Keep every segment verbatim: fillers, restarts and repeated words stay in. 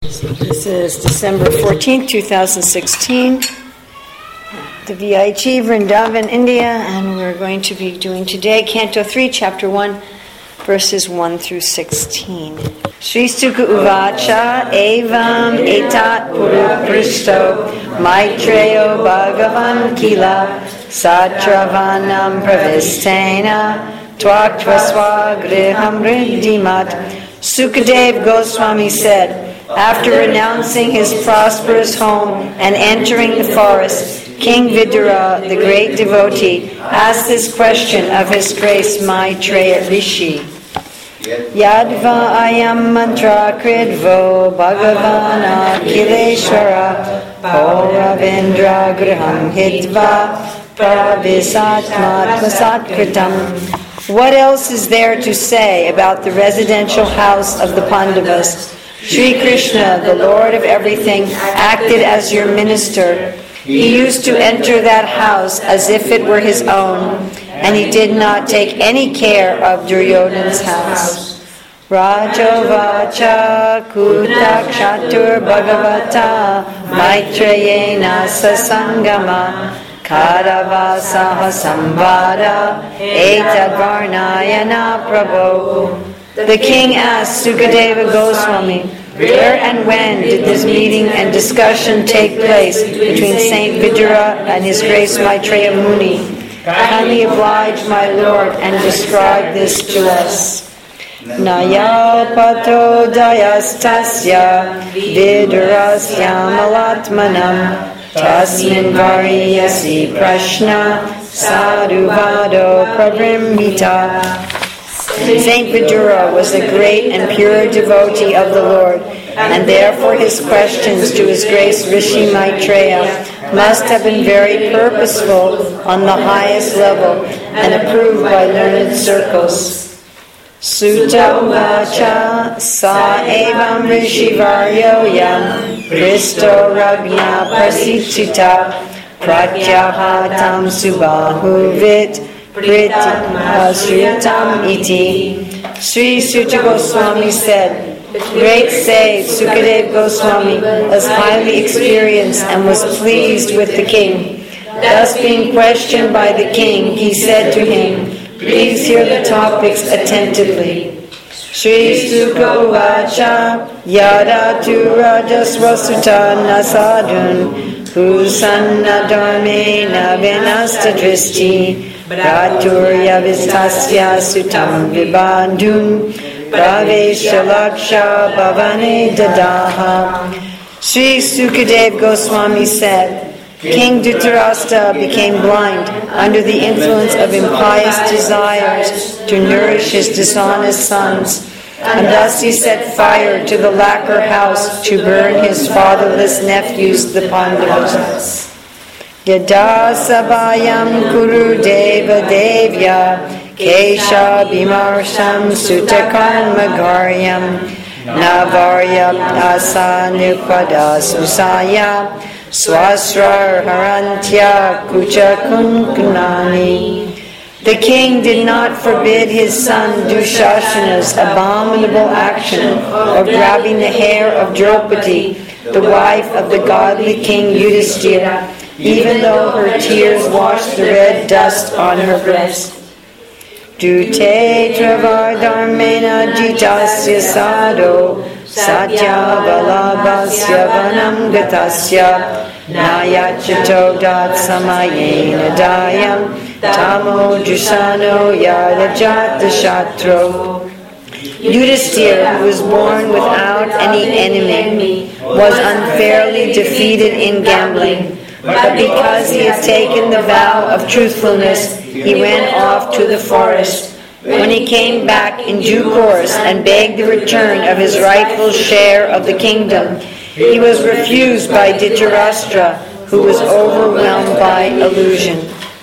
So this is December fourteenth, twenty sixteen, the V I G, Vrindavan, India, and we're going to be doing today Canto three, Chapter one, verses one through sixteen. Shri Sukha Uvacha Evam Etat Puru Prishto Maitreyo Bhagavan Kila Satravanam Pravistena Tvaktva Griham Riddimat. Sukadev Goswami said, after renouncing his prosperous home and entering the forest, King Vidura, the great devotee, asked this question of His Grace Maitreya Rishi. Yadva ayam mantra kridvo bhagavana kileshwara pauravendra griham hidva pravisatmat kritam. What else is there to say about the residential house of the Pandavas? Sri Krishna, the Lord of everything, acted as your minister. He used to enter that house as if it were his own, and he did not take any care of Duryodhana's house. Rajovacha kutakshatur bhagavata maitreyena sasangama karavasa samvada etadvarnayana prabho. The king asked Sukadeva Goswami, where and when did this meeting and discussion take place between Saint Vidura and His Grace Maitreya Muni? Kindly oblige my Lord and describe this to us. Nayal pato dayastasya vidurasya malatmanam tasmin variyasi prashna sadhuvado prabrimhita. Saint Vidura was a great and pure devotee of the Lord, and therefore his questions to His Grace Rishi Maitreya must have been very purposeful on the highest level and approved by learned circles. Sutta uvacha sa evam rishivaryo yam Christo ragna prasichita pratyahatam subahuvit Pritmasritam iti. Sri Sutta Goswami said, great sage Sukadev Goswami was highly experienced and was pleased with the king. Thus being questioned by the king, he said to him, please hear the topics attentively. Sri Sukha Uvacha Yada tu rajasvasuta nasadun Husanna dharmena vinasta dristi Praturya vistasya sutam vibandun Pravesha laksha bhavane dadaha. Sri Sukadev Goswami said, King Dhritarashtra became blind under the influence of impious desires to nourish his dishonest sons, and thus he set fire to the lacquer house to burn his fatherless nephews, the Pandavas. Yada sabhayam kuru deva devya kesha bimarsham sutakarma garyam navarya asa nupada susaya swasrar harantya kucha kunkunani. The king did not forbid his son Dushashana's abominable action of grabbing the hair of Draupadi, the wife of the godly king Yudhishthira, even though her tears washed the red dust on her breast. Dute travar dharmena jitasya sadho satya balabhasya vanam gatasya nayachato dat samayena dayam tamo jushano yadajata shatro. Yudhishthira, who was born without any enemy, was unfairly defeated in gambling. But because he had taken the vow of truthfulness, he went off to the forest. When he came back in due course and begged the return of his rightful share of the kingdom, he was refused by Dhritarashtra, who was overwhelmed by illusion.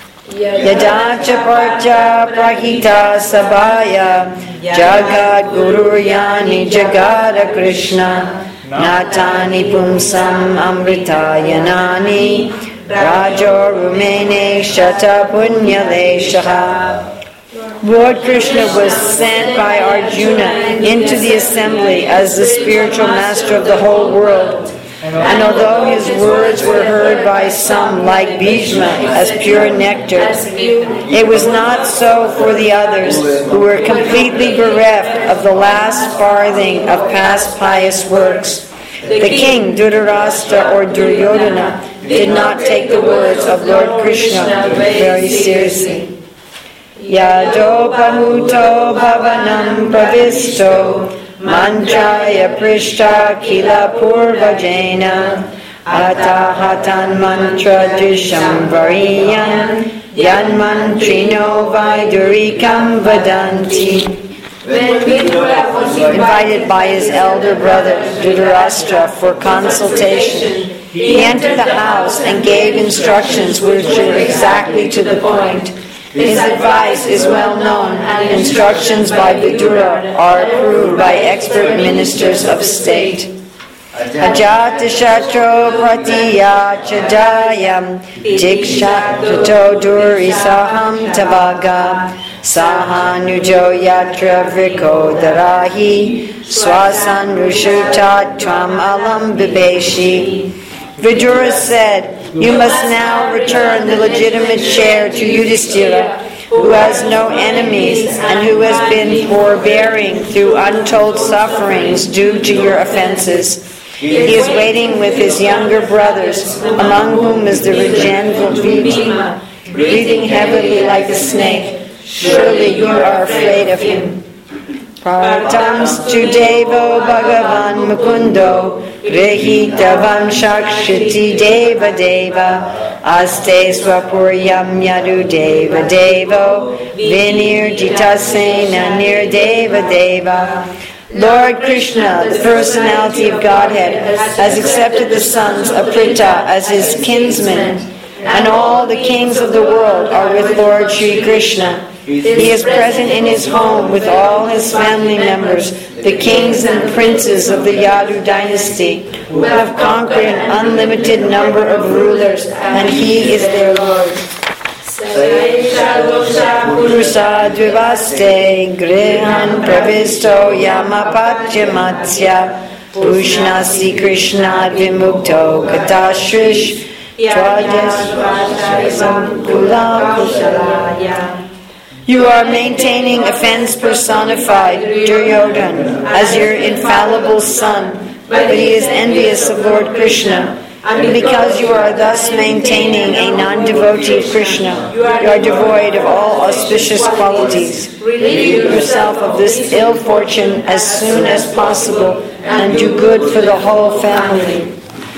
Yadacha parcha prahita sabhaya jagad gururyani jagada Krishna natani pumsam amritayanani rajo rumene shata punyaleshaha. Lord Krishna was sent by Arjuna into the assembly as the spiritual master of the whole world. And although his words were heard by some like Bhishma as pure nectar, it was not so for the others who were completely bereft of the last farthing of past pious works. The king, Dhritarashtra or Duryodhana, did not take the words of Lord Krishna very seriously. Yadopamuto bhavanam pravisto manjaya prishta kila purvajena atahatan mantra disham variyan yan mantrino vaidurikam vadanti. When Vidura was invited by his elder brother Dhritarashtra for consultation, he entered the house and gave instructions which were exactly to the point. His advice is well known, and instructions by Vidura are approved by expert ministers of state. Ajata shatro pratiya chadayam diksha tato durisaham tavaga sahanujo yatra vriko darahi swasan rushutat tram alam bibeshi. Vidura said, "You must now return the legitimate share to Yudhishthira, who has no enemies and who has been forbearing through untold sufferings due to your offenses. He is waiting with his younger brothers, among whom is the regenerate Bhima, breathing heavily like a snake. Surely you are afraid of him." Pratams Judevo Bhagavan Mukundo Grihitavam Shakshiti Deva Deva Aste Swapuryam Yadu Deva Devo Vinir Jitasena Nir Deva Deva. Lord Krishna, the personality of Godhead, has accepted the sons of Pritha as his kinsmen, and all the kings of the world are with Lord Sri Krishna. He is present in his home with all his family members, the kings and princes of the Yadu dynasty, who have conquered an unlimited number of rulers, and he is their Lord. Purusa Dvivaste Grihan Pravisto Yamapatyamatya Pushnasi Krishna Vimukto Katashrish Twadasam Kula Kushalaya. You are maintaining offense personified, Duryodhana, as your infallible son, but he is envious of Lord Krishna. And because you are thus maintaining a non-devotee of Krishna, you are devoid of all auspicious qualities. Relieve yourself of this ill fortune as soon as possible and do good for the whole family.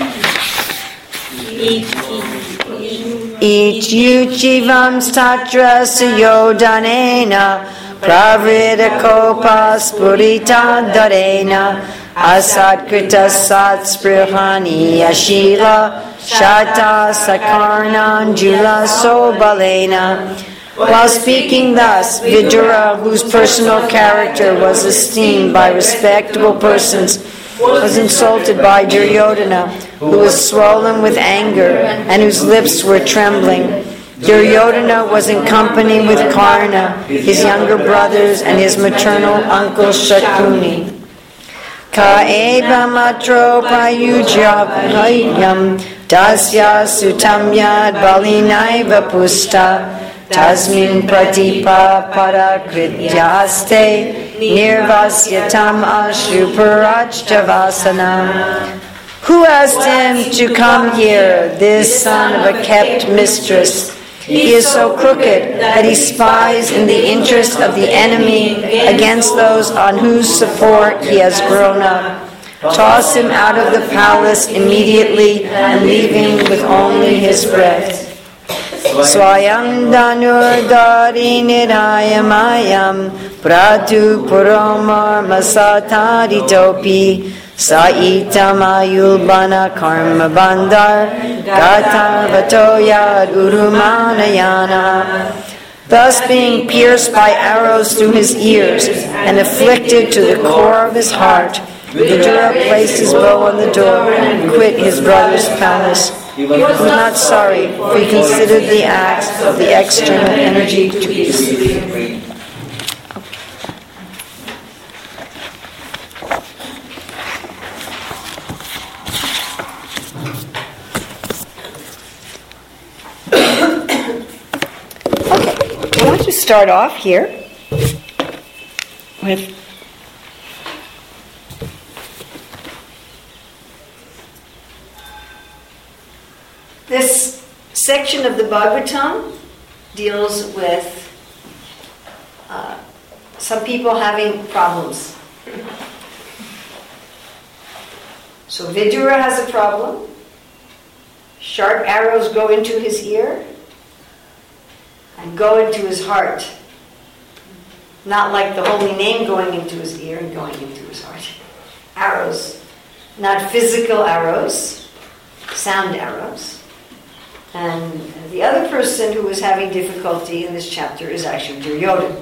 Ityuchivam statra suyodanena pravrita kopa spurita darena asatkrita satsprihani ashila shata sakarnan jula sobalena. While speaking thus, Vidura, whose personal character was esteemed by respectable persons, was insulted by Duryodhana, who was swollen with anger and whose lips were trembling. Duryodhana was in company with Karna, his younger brothers, and his maternal uncle Shakuni. Kaeva matro payujyam tasya sutamyad balinaiva pusta tasmin pratipa parakrityaste nirvasyatam ashruparajjavasanam. Who asked him to come here, this son of a kept mistress? He is so crooked that he spies in the interest of the enemy against those on whose support he has grown up. Toss him out of the palace immediately and leave him with only his breath. Swayam danur dari nirayamayam pratu puromar masatari topi Saitamayulbana karma bandar gata vatoya urumanayana. Thus being pierced by arrows through his ears and afflicted to the core of his heart, Vidura placed his bow on the door and quit his brother's palace. He was not sorry, for he considered the acts of the external energy to be supreme. start off here with this section of the Bhagavatam deals with uh, some people having problems. So Vidura has a problem. Sharp arrows go into his ear and go into his heart. Not like the holy name going into his ear and going into his heart. Arrows. Not physical arrows, sound arrows. And the other person who is having difficulty in this chapter is actually Duryodhana.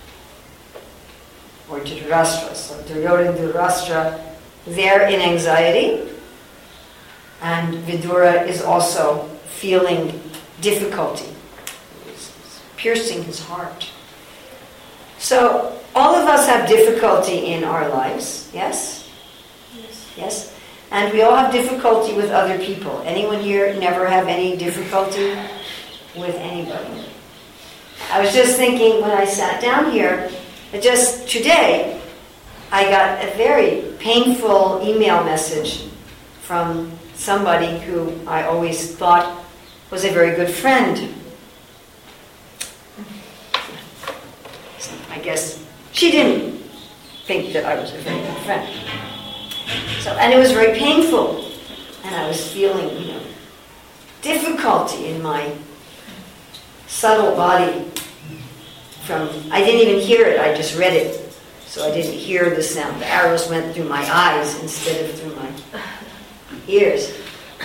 Or Dhritarashtra. So Duryodhana and Dhritarashtra, they're in anxiety. And Vidura is also feeling difficulty. It's piercing his heart. So all of us have difficulty in our lives, yes? Yes. Yes? And we all have difficulty with other people. Anyone here never have any difficulty with anybody? I was just thinking when I sat down here, that just today, I got a very painful email message from somebody who I always thought was a very good friend. So I guess she didn't think that I was a very good friend. So, and it was very painful, and I was feeling, you know, difficulty in my subtle body. From I didn't even hear it; I just read it, so I didn't hear the sound. The arrows went through my eyes instead of through my ears.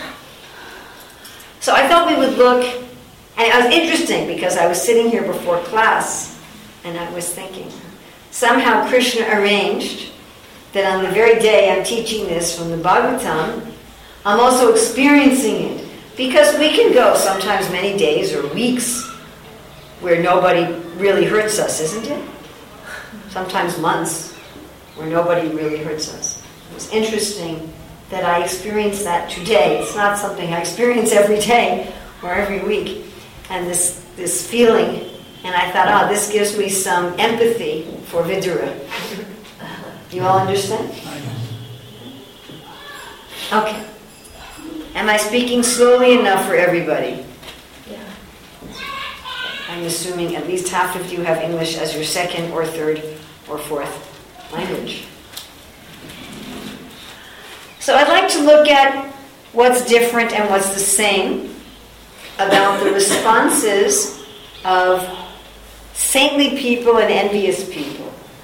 So I thought we would look, and it was interesting because I was sitting here before class, and I was thinking, somehow Krishna arranged that on the very day I'm teaching this from the Bhagavatam, I'm also experiencing it. Because we can go sometimes many days or weeks where nobody really hurts us, isn't it? Sometimes months where nobody really hurts us. It was interesting that I experienced that today. It's not something I experience every day or every week. And this, this feeling, and I thought, oh, this gives me some empathy for Vidura. Do you all understand? Okay. Am I speaking slowly enough for everybody? Yeah. I'm assuming at least half of you have English as your second or third or fourth language. So I'd like to look at what's different and what's the same about the responses of saintly people and envious people.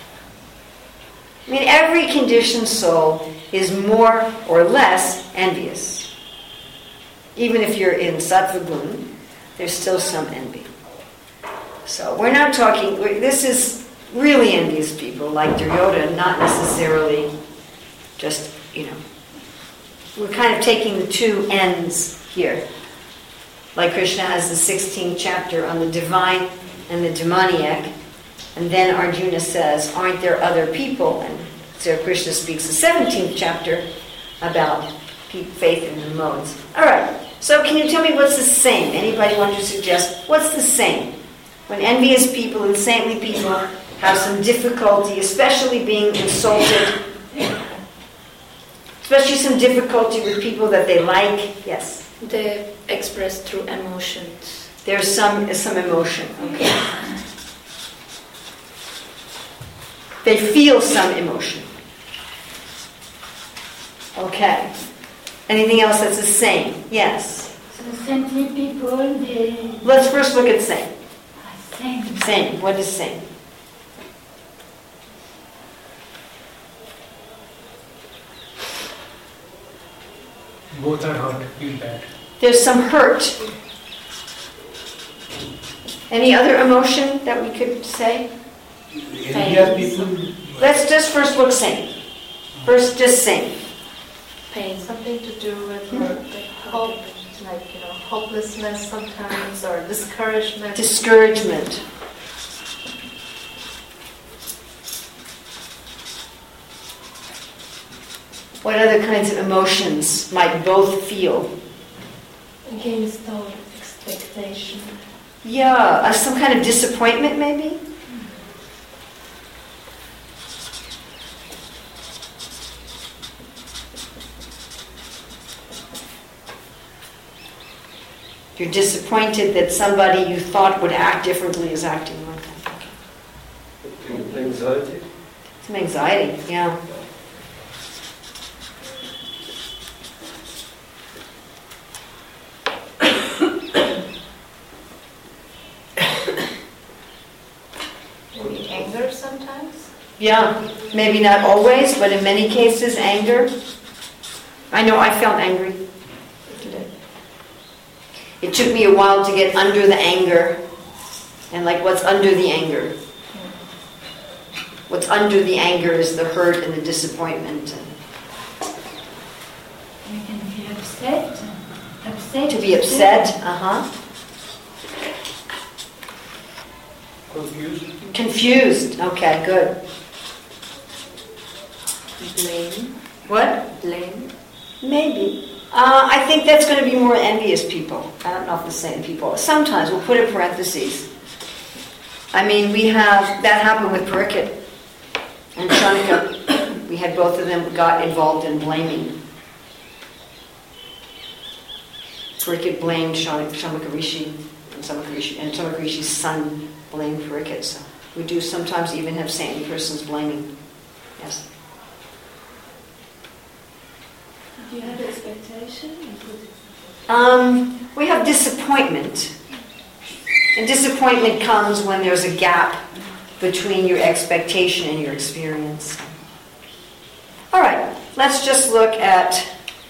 I mean, every conditioned soul is more or less envious. Even if you're in Sattva Gun, there's still some envy. So we're not talking, this is really envious people like Duryodhana, not necessarily just, you know, we're kind of taking the two ends here. Like Krishna has the sixteenth chapter on the divine and the demoniac. And then Arjuna says, aren't there other people? And so Krishna speaks the seventeenth chapter about faith in the modes. All right, so can you tell me what's the same? Anybody want to suggest what's the same? When envious people and saintly people have some difficulty, especially being insulted, especially some difficulty with people that they like. Yes? They express through emotions. There's some, some emotion. Okay. They feel some emotion. Okay. Anything else that's the same? Yes. So saintly people, they... Let's first look at same. Same. Same. What is same? Both are hurt, feel bad. There's some hurt. Any other emotion that we could say? Envious people. Let's just first look same. First, just same. Pain. Something to do with like, hope, like, you know, hopelessness sometimes, or discouragement. Discouragement. What other kinds of emotions might both feel? Against our expectation. Yeah, uh, some kind of disappointment maybe? You're disappointed that somebody you thought would act differently is acting like that. Anxiety? Some anxiety, yeah. Maybe anger sometimes? Yeah, maybe not always, but in many cases, anger. I know I felt angry today. It took me a while to get under the anger. And like, what's under the anger? What's under the anger is the hurt and the disappointment. You can be upset. Upset. To be upset, uh-huh. Confused? Confused, okay, good. Blame. What? Blame. Maybe. Uh, I think that's going to be more envious people. I don't know if the same people. Sometimes we'll put in parentheses. I mean, we have, that happened with Parikit and Shanika. We had both of them got involved in blaming. Parikit blamed Shamaka Rishi, and Shamaka Rishi, and Shamaka Rishi's son blamed Parikit. So we do sometimes even have saintly persons blaming. Yes. Do you have expectation? Um, we have disappointment. And disappointment comes when there's a gap between your expectation and your experience. All right, let's just look at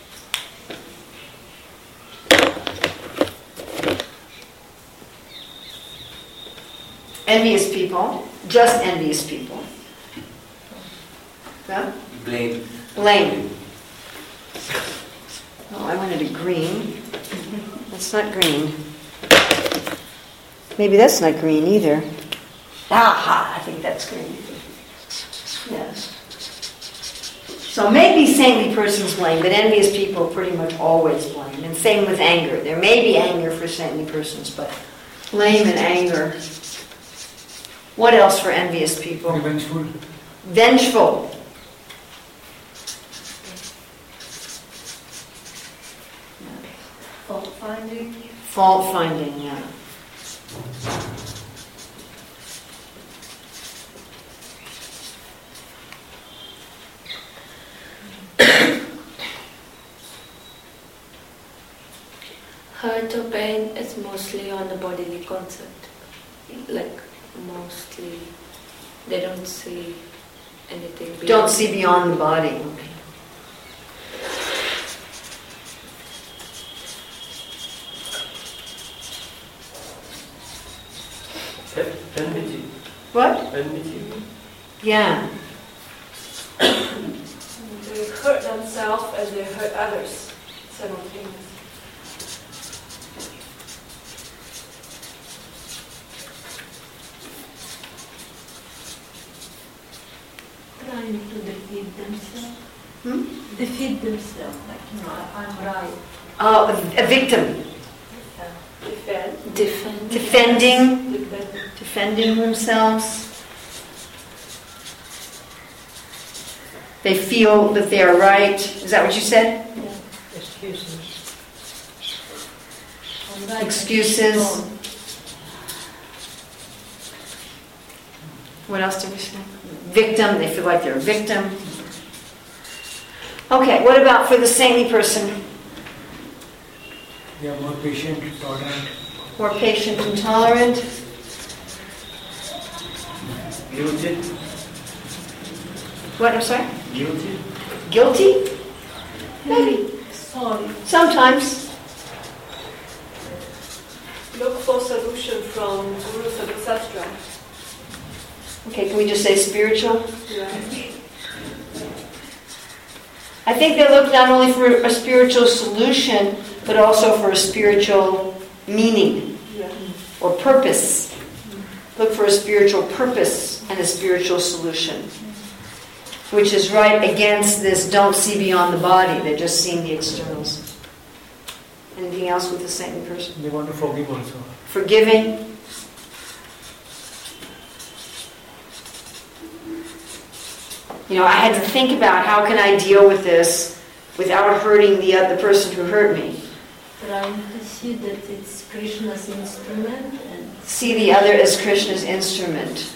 envious people, just envious people. Yeah? Blame. Blame. Oh, I wanted a green. That's not green. Maybe that's not green either. Aha, I think that's green. Yes. So maybe saintly persons blame, but envious people pretty much always blame. And same with anger. There may be anger for saintly persons, but blame and anger. What else for envious people? Revengeful. Vengeful. Fault finding? Fault finding, yeah. Hurt or pain is mostly on the bodily concept. Like, mostly, they don't see anything beyond. Don't see beyond the body. Okay. Enmity. What? Enmity. Yeah. They hurt themselves and they hurt others simultaneously. Trying to defeat themselves. Hmm? Defeat themselves, like, you know, I'm right. Oh, a, a victim. Defend. Defend. Defending. Defend. Defending themselves. They feel that they are right. Is that what you said? Yeah. Excuses. I'm right. Excuses. What else did we say? Victim. They feel like they're a victim. Okay, what about for the saintly person? They are more patient, tolerant. More patient and tolerant. Guilty. What, I'm sorry? Guilty. Guilty? Maybe. Sorry. Sometimes. Look for solution from gurus and et cetera. Okay, can we just say spiritual? Right. I think they look not only for a spiritual solution, but also for a spiritual meaning Yeah. or purpose. Look for a spiritual purpose and a spiritual solution, which is right against this don't see beyond the body. They're just seeing the externals. Anything else with the second person? They want to forgive also. Forgiving. You know, I had to think about how can I deal with this without hurting the other person who hurt me. Trying to see that it's Krishna's instrument and See the other as Krishna's instrument.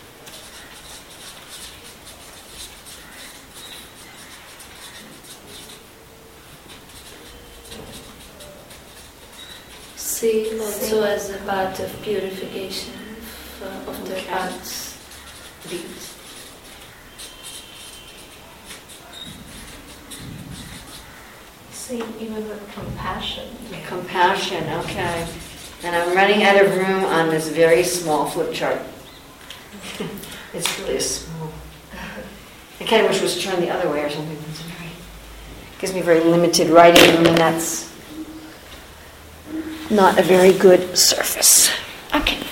See also as a part of purification of, of the Okay. heart's beats. See, even with compassion. Compassion, okay. And I'm running out of room on this very small flip chart. It's really small. I kind of wish it was turned the other way or something. It's very, gives me very limited writing room, and that's not a very good surface. Okay.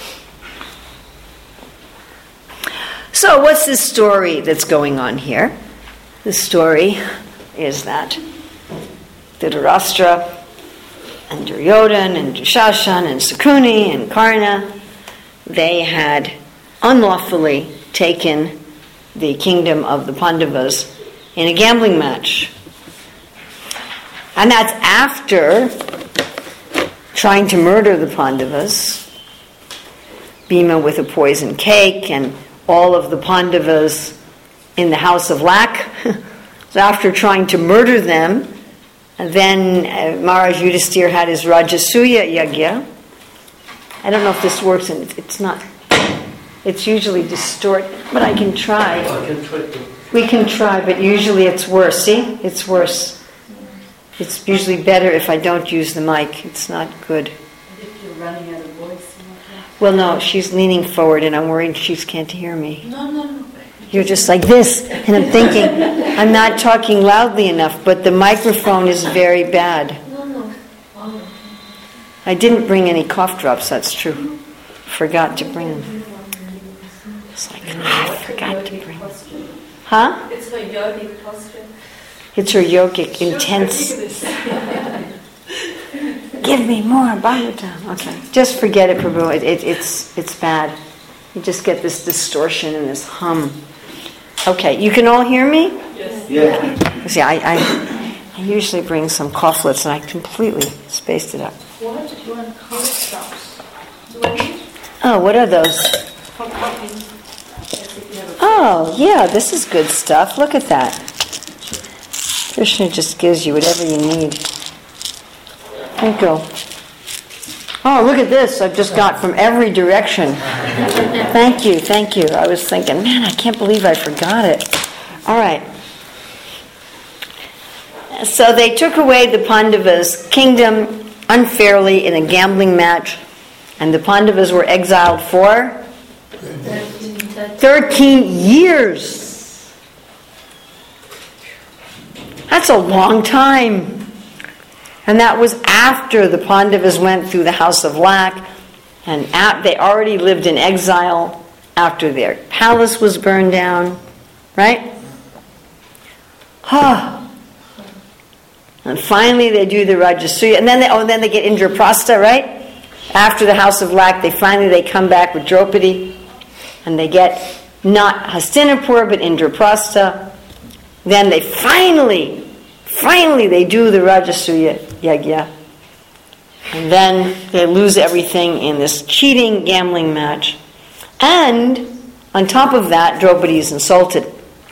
So what's this story that's going on here? The story is that Dhritarashtra and Duryodhana and Dushashan and Sakuni and Karna, they had unlawfully taken the kingdom of the Pandavas in a gambling match. And that's after trying to murder the Pandavas, Bhima with a poisoned cake, and all of the Pandavas in the house of Lak. So after trying to murder them, and then uh, Maharaj Yudhisthira had his Rajasuya Yagya. I don't know if this works, and it's, it's not, it's usually distorted, but I can try. I can try to. We can try, but usually it's worse. See? It's worse. It's usually better if I don't use the mic. It's not good. if you're running out of voice. Well, no, she's leaning forward, and I'm worried she can't hear me. No, no, no. You're just like this, and I'm thinking, I'm not talking loudly enough, but the microphone is very bad. No, no. Oh, I didn't bring any cough drops, that's true. Forgot to bring them. It's like, oh, I forgot to bring them. Huh? It's my yogic posture. It's her yogic, intense. Give me more Bhagavatam. Okay, just forget it, Prabhu. It, it, it's, it's bad. You just get this distortion and this hum. Okay, you can all hear me? Yes. Yeah. See, I, I, I usually bring some coughlets, and I completely spaced it up. What? You want cough drops? Oh, what are those? Oh, yeah, this is good stuff. Look at that. Krishna just gives you whatever you need. Thank you. Oh, look at this. I've just got from every direction. Thank you, thank you. I was thinking, man, I can't believe I forgot it. All right. So they took away the Pandavas' kingdom unfairly in a gambling match, and the Pandavas were exiled for thirteen years. That's a long time. And that was after the Pandavas went through the house of Lak, and at, they already lived in exile after their palace was burned down, right? Ah. And finally they do the Rajasuya, and then they oh then they get Indraprastha, right? After the house of Lak, they finally they come back with Draupadi, and they get not Hastinapur but Indraprastha. Then they finally, finally they do the Rajasuya Yagya. And then they lose everything in this cheating gambling match. And on top of that, Draupadi is insulted.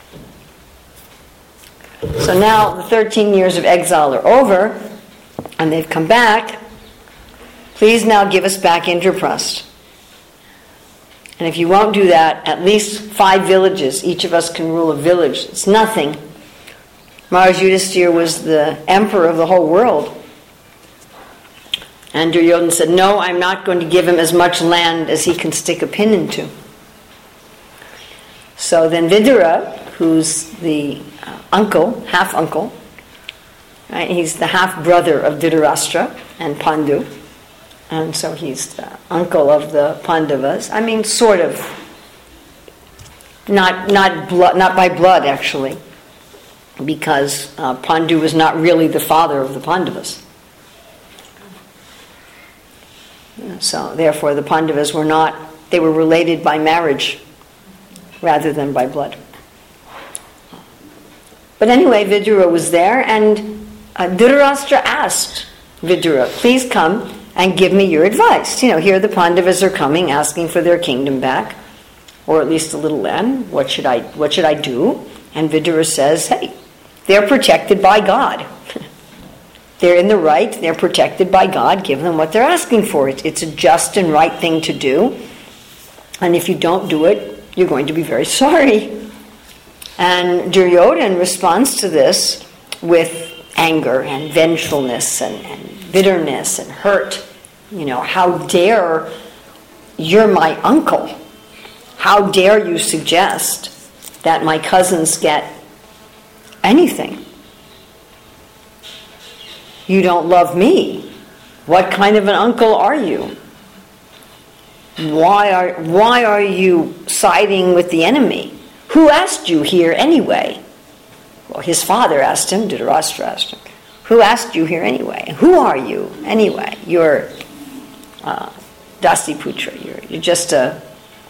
So now the thirteen years of exile are over, and they've come back. Please now give us back Indraprastha. And if you won't do that, at least five villages, each of us can rule a village. It's nothing. Maharaj Yudhisthira was the emperor of the whole world. And Duryodhana said, no, I'm not going to give him as much land as he can stick a pin into. So then Vidura, who's the uh, uncle, half-uncle, right? He's the half-brother of Dhritarashtra and Pandu. And so he's the uncle of the Pandavas. I mean, sort of. Not, not, blood, not by blood, actually. Because uh, Pandu was not really the father of the Pandavas. And so, therefore, the Pandavas were not, they were related by marriage rather than by blood. But anyway, Vidura was there, and uh, Dhritarashtra asked Vidura, please come and give me your advice. You know, here the Pandavas are coming, asking for their kingdom back, or at least a little land. What should I, what should I do? And Vidura says, hey, they're protected by God. They're in the right, they're protected by God, give them what they're asking for. It, it's a just and right thing to do. And if you don't do it, you're going to be very sorry. And Duryodhana responds to this with anger and vengefulness and, and bitterness and hurt. You know, how dare, you're my uncle. How dare you suggest that my cousins get anything? You don't love me. What kind of an uncle are you? Why are, why are you siding with the enemy? Who asked you here anyway? Well, his father asked him, Dhritarashtra asked him. Who asked you here anyway? Who are you anyway? You're uh, Dasiputra. You're, you're just a,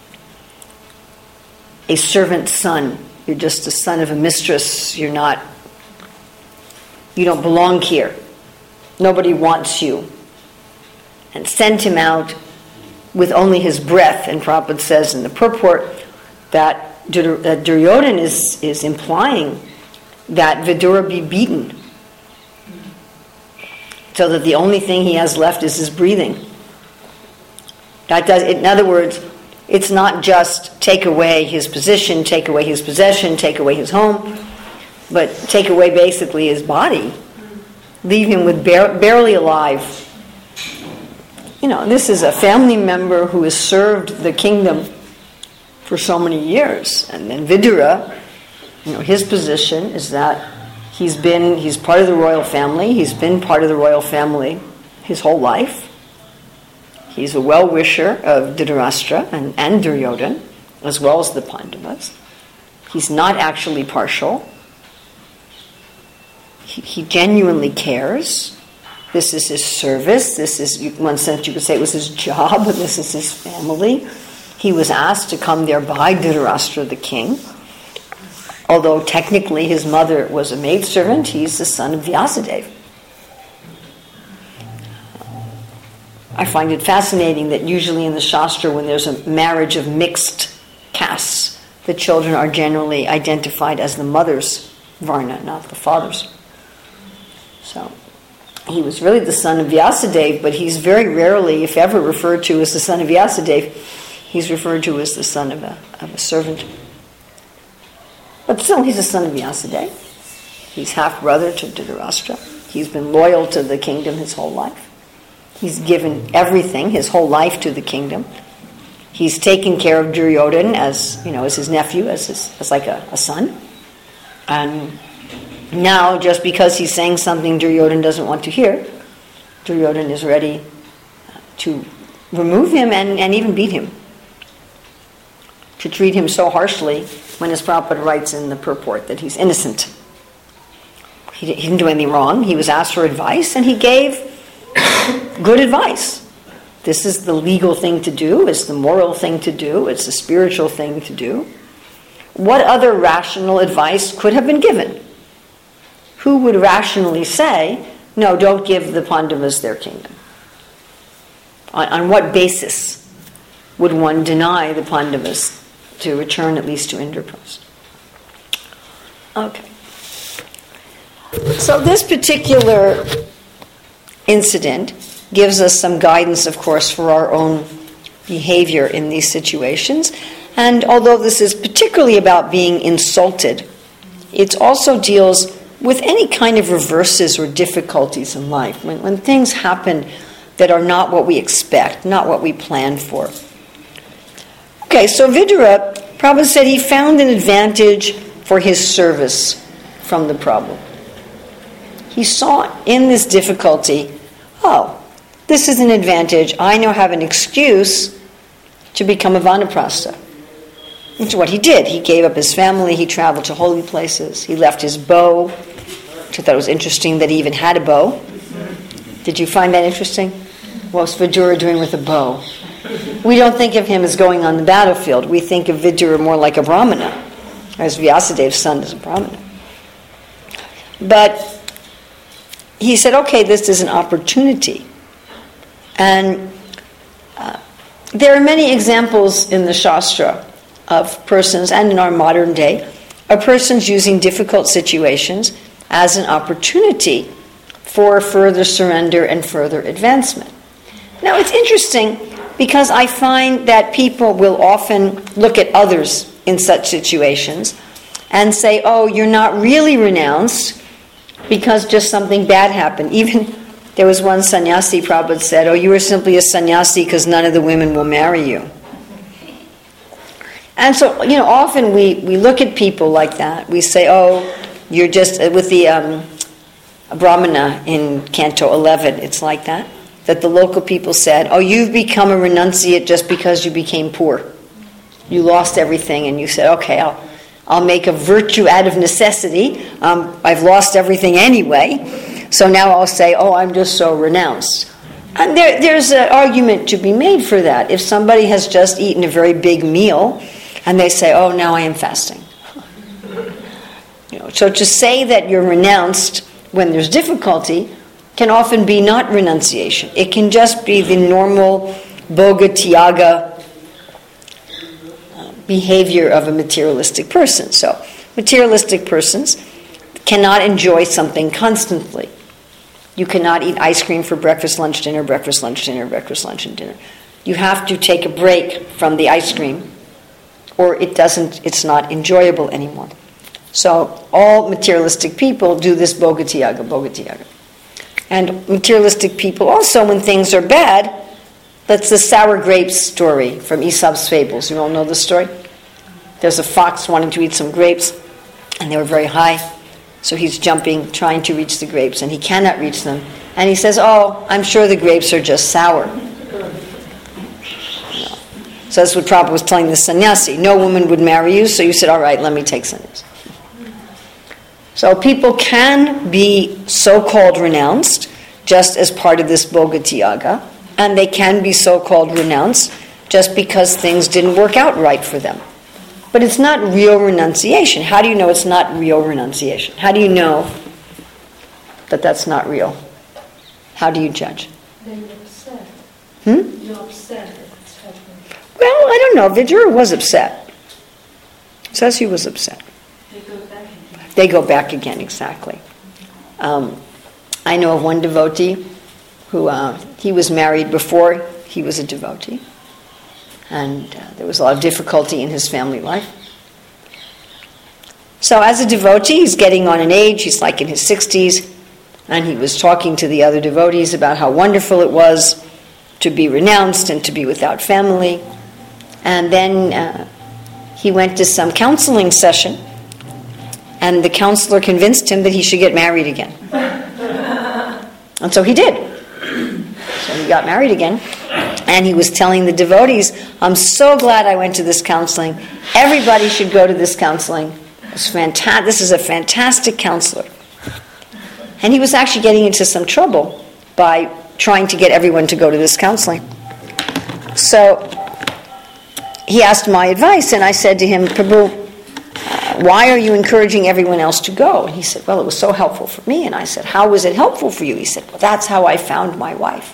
a servant son. You're just a son of a mistress. You're not, you don't belong here. Nobody wants you. And sent him out with only his breath. And Prabhupada says in the purport that Duryodhana is, is implying that Vidura be beaten, so that the only thing he has left is his breathing. That does, in other words, it's not just take away his position, take away his possession, take away his home, but take away basically his body. Leave him with bare, barely alive. You know, this is a family member who has served the kingdom for so many years. And then Vidura, you know, his position is that he's been, he's part of the royal family. He's been part of the royal family his whole life. He's a well-wisher of Dhritarashtra and, and Duryodhana, as well as the Pandavas. He's not actually partial. He, he genuinely cares. This is his service. This is, in one sense you could say it was his job, but this is his family. He was asked to come there by Dhritarashtra, the king. Although technically his mother was a maidservant, he's the son of Vyasadeva. I find it fascinating that usually in the Shastra, when there's a marriage of mixed castes, the children are generally identified as the mother's varna, not the father's. So he was really the son of Vyasadeva, but he's very rarely, if ever, referred to as the son of Vyasadeva. He's referred to as the son of a, of a servant. But still, he's a son of Vyasadeva. He's half-brother to Dhritarashtra. He's been loyal to the kingdom his whole life. He's given everything, his whole life, to the kingdom. He's taken care of Duryodhana as, you know, as his nephew, as his, as like a, a son. And now, just because he's saying something Duryodhana doesn't want to hear, Duryodhana is ready to remove him and, and even beat him. To treat him so harshly, when as Prabhupada writes in the purport that he's innocent. He, he didn't do anything wrong. He was asked for advice, and he gave good advice. This is the legal thing to do. It's the moral thing to do. It's the spiritual thing to do. What other rational advice could have been given? Who would rationally say, no, don't give the Pandavas their kingdom? On, on what basis would one deny the Pandavas to return at least to Indraprastha? Okay. So this particular incident gives us some guidance, of course, for our own behavior in these situations. And although this is particularly about being insulted, it also deals with any kind of reverses or difficulties in life. When, when things happen that are not what we expect, not what we plan for. Okay, so Vidura, Prabhupada said he found an advantage for his service from the problem. He saw in this difficulty, oh, this is an advantage. I now have an excuse to become a Vanaprastha. Which is what he did. He gave up his family. He traveled to holy places. He left his bow. I thought it was interesting that he even had a bow. Did you find that interesting? What's Vidura doing with a bow? We don't think of him as going on the battlefield. We think of Vidura more like a brahmana, as Vyasadev's son is a brahmana. But he said, okay, this is an opportunity. And uh, there are many examples in the Shastra of persons, and in our modern day, of persons using difficult situations as an opportunity for further surrender and further advancement. Now, it's interesting because I find that people will often look at others in such situations and say, oh, you're not really renounced because just something bad happened. Even there was one sannyasi, Prabhupada said, oh, you are simply a sannyasi because none of the women will marry you. And so, you know, often we, we look at people like that. We say, oh, you're just, with the um, Brahmana in Canto eleven, it's like that. That the local people said, oh, you've become a renunciate just because you became poor. You lost everything and you said, okay, I'll, I'll make a virtue out of necessity. Um, I've lost everything anyway. So now I'll say, oh, I'm just so renounced. And there, there's an argument to be made for that. If somebody has just eaten a very big meal and they say, oh, now I am fasting. You know, so to say that you're renounced when there's difficulty can often be not renunciation. It can just be the normal bhoga tyaga uh, behavior of a materialistic person. So materialistic persons cannot enjoy something constantly. You cannot eat ice cream for breakfast, lunch, dinner, breakfast, lunch, dinner, breakfast, lunch, and dinner. You have to take a break from the ice cream or it doesn't, it's not enjoyable anymore. So all materialistic people do this bhoga tyaga, bhoga tyaga. And materialistic people also, when things are bad, that's the sour grapes story from Aesop's Fables. You all know the story? There's a fox wanting to eat some grapes, and they were very high. So he's jumping, trying to reach the grapes, and he cannot reach them. And he says, oh, I'm sure the grapes are just sour. No. So that's what Prabhupada was telling the sannyasi. No woman would marry you, so you said, all right, let me take sannyas. So people can be so-called renounced just as part of this bhoga tyaga, and they can be so-called renounced just because things didn't work out right for them. But it's not real renunciation. How do you know it's not real renunciation? How do you know that that's not real? How do you judge? Then you're upset. Hmm? You're upset that it's happening. Well, I don't know. Vidura was upset. It says he was upset. They go back again. They go back again, exactly. Um, I know of one devotee who, uh, he was married before he was a devotee. And uh, there was a lot of difficulty in his family life. So as a devotee, he's getting on in age, he's like in his sixties, and he was talking to the other devotees about how wonderful it was to be renounced and to be without family. And then uh, he went to some counseling session, and the counselor convinced him that he should get married again. And so he did. So he got married again. And he was telling the devotees, I'm so glad I went to this counseling. Everybody should go to this counseling. It's fanta- this is a fantastic counselor. And he was actually getting into some trouble by trying to get everyone to go to this counseling. So he asked my advice, and I said to him, Prabhu, uh, why are you encouraging everyone else to go? And he said, well, it was so helpful for me. And I said, how was it helpful for you? He said, well, that's how I found my wife.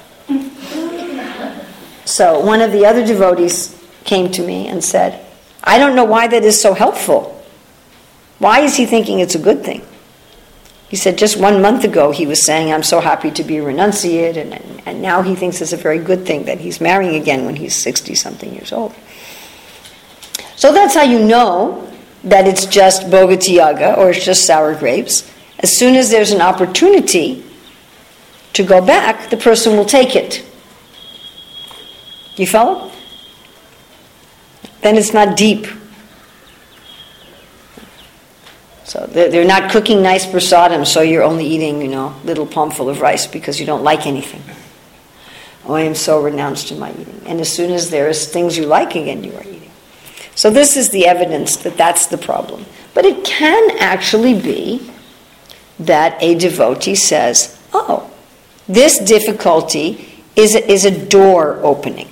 So one of the other devotees came to me and said, I don't know why that is so helpful. Why is he thinking it's a good thing? He said just one month ago he was saying, I'm so happy to be a renunciate, and, and, and now he thinks it's a very good thing that he's marrying again when he's sixty-something years old. So that's how you know that it's just bhoga tyaga, or it's just sour grapes. As soon as there's an opportunity to go back, the person will take it. You follow? Then it's not deep. So they're, they're not cooking nice prasadam, so you're only eating, you know, little palmful of rice because you don't like anything. Oh, I am so renounced in my eating. And as soon as there's things you like again, you are eating. So this is the evidence that that's the problem. But it can actually be that a devotee says, oh, this difficulty is a, is a door opening.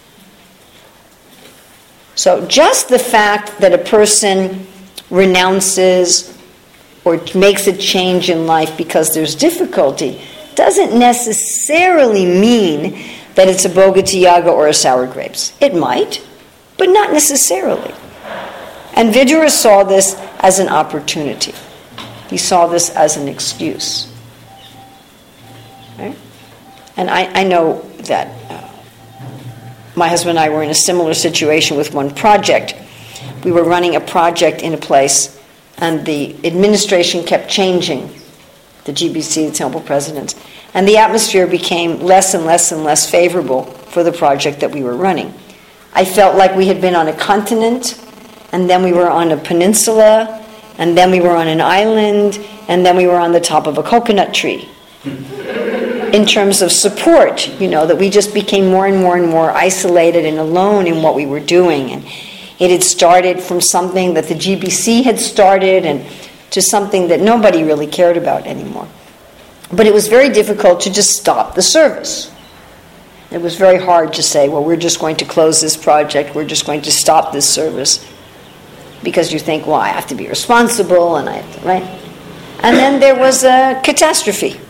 So just the fact that a person renounces or makes a change in life because there's difficulty doesn't necessarily mean that it's a Bhagavati Yaga or a sour grapes. It might, but not necessarily. And Vidura saw this as an opportunity. He saw this as an excuse. Right? And I, I know that uh, my husband and I were in a similar situation with one project. We were running a project in a place, and the administration kept changing, the G B C, the temple presidents, and the atmosphere became less and less and less favorable for the project that we were running. I felt like we had been on a continent, and then we were on a peninsula, and then we were on an island, and then we were on the top of a coconut tree. In terms of support, you know, that we just became more and more and more isolated and alone in what we were doing. And it had started from something that the G B C had started and to something that nobody really cared about anymore. But it was very difficult to just stop the service. It was very hard to say, well, we're just going to close this project, we're just going to stop this service. Because you think, well, I have to be responsible, and I have to, right? And then there was a catastrophe.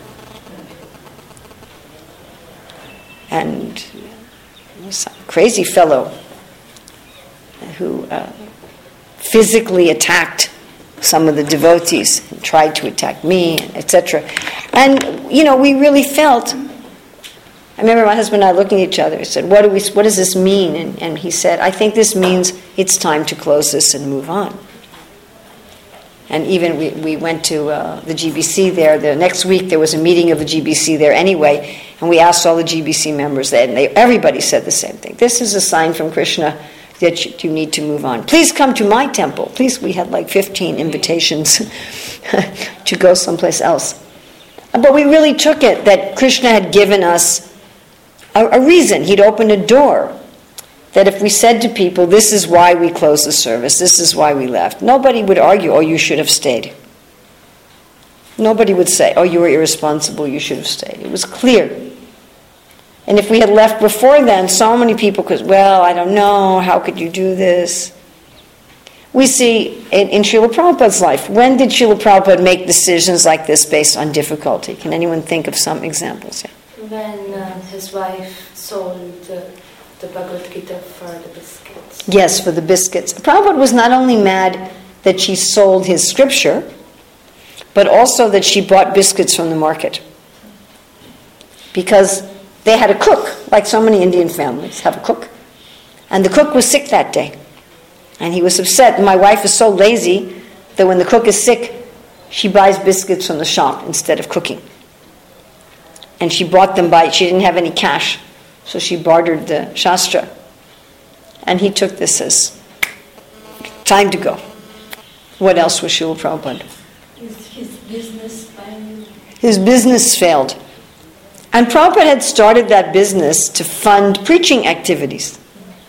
And some crazy fellow who uh, physically attacked some of the devotees and tried to attack me, et cetera. And, you know, we really felt, I remember my husband and I looking at each other and said, what do we, what does this mean? And, and he said, I think this means it's time to close this and move on. And even we, we went to uh, the G B C there. The next week there was a meeting of the G B C there anyway, and we asked all the G B C members that, and they, everybody said the same thing. This is a sign from Krishna that you, you need to move on. Please come to my temple. Please, we had like fifteen invitations to go someplace else. But we really took it that Krishna had given us a, a reason. He'd opened a door. That if we said to people, this is why we closed the service, this is why we left, nobody would argue, oh, you should have stayed. Nobody would say, oh, you were irresponsible, you should have stayed. It was clear. And if we had left before then, so many people could, well, I don't know, how could you do this? We see in, in Srila Prabhupada's life, when did Srila Prabhupada make decisions like this based on difficulty? Can anyone think of some examples? Yeah. When uh, his wife sold uh, the Bhagavad Gita for the biscuits. Yes, for the biscuits. Prabhupada was not only mad that she sold his scripture, but also that she bought biscuits from the market. Because they had a cook, like so many Indian families have a cook. And the cook was sick that day. And he was upset. My wife is so lazy that when the cook is sick, she buys biscuits from the shop instead of cooking. And she bought them by, she didn't have any cash. So she bartered the Shastra. And he took this as time to go. What else was Srila Prabhupada? Is his business failing? His business failed. And Prabhupada had started that business to fund preaching activities.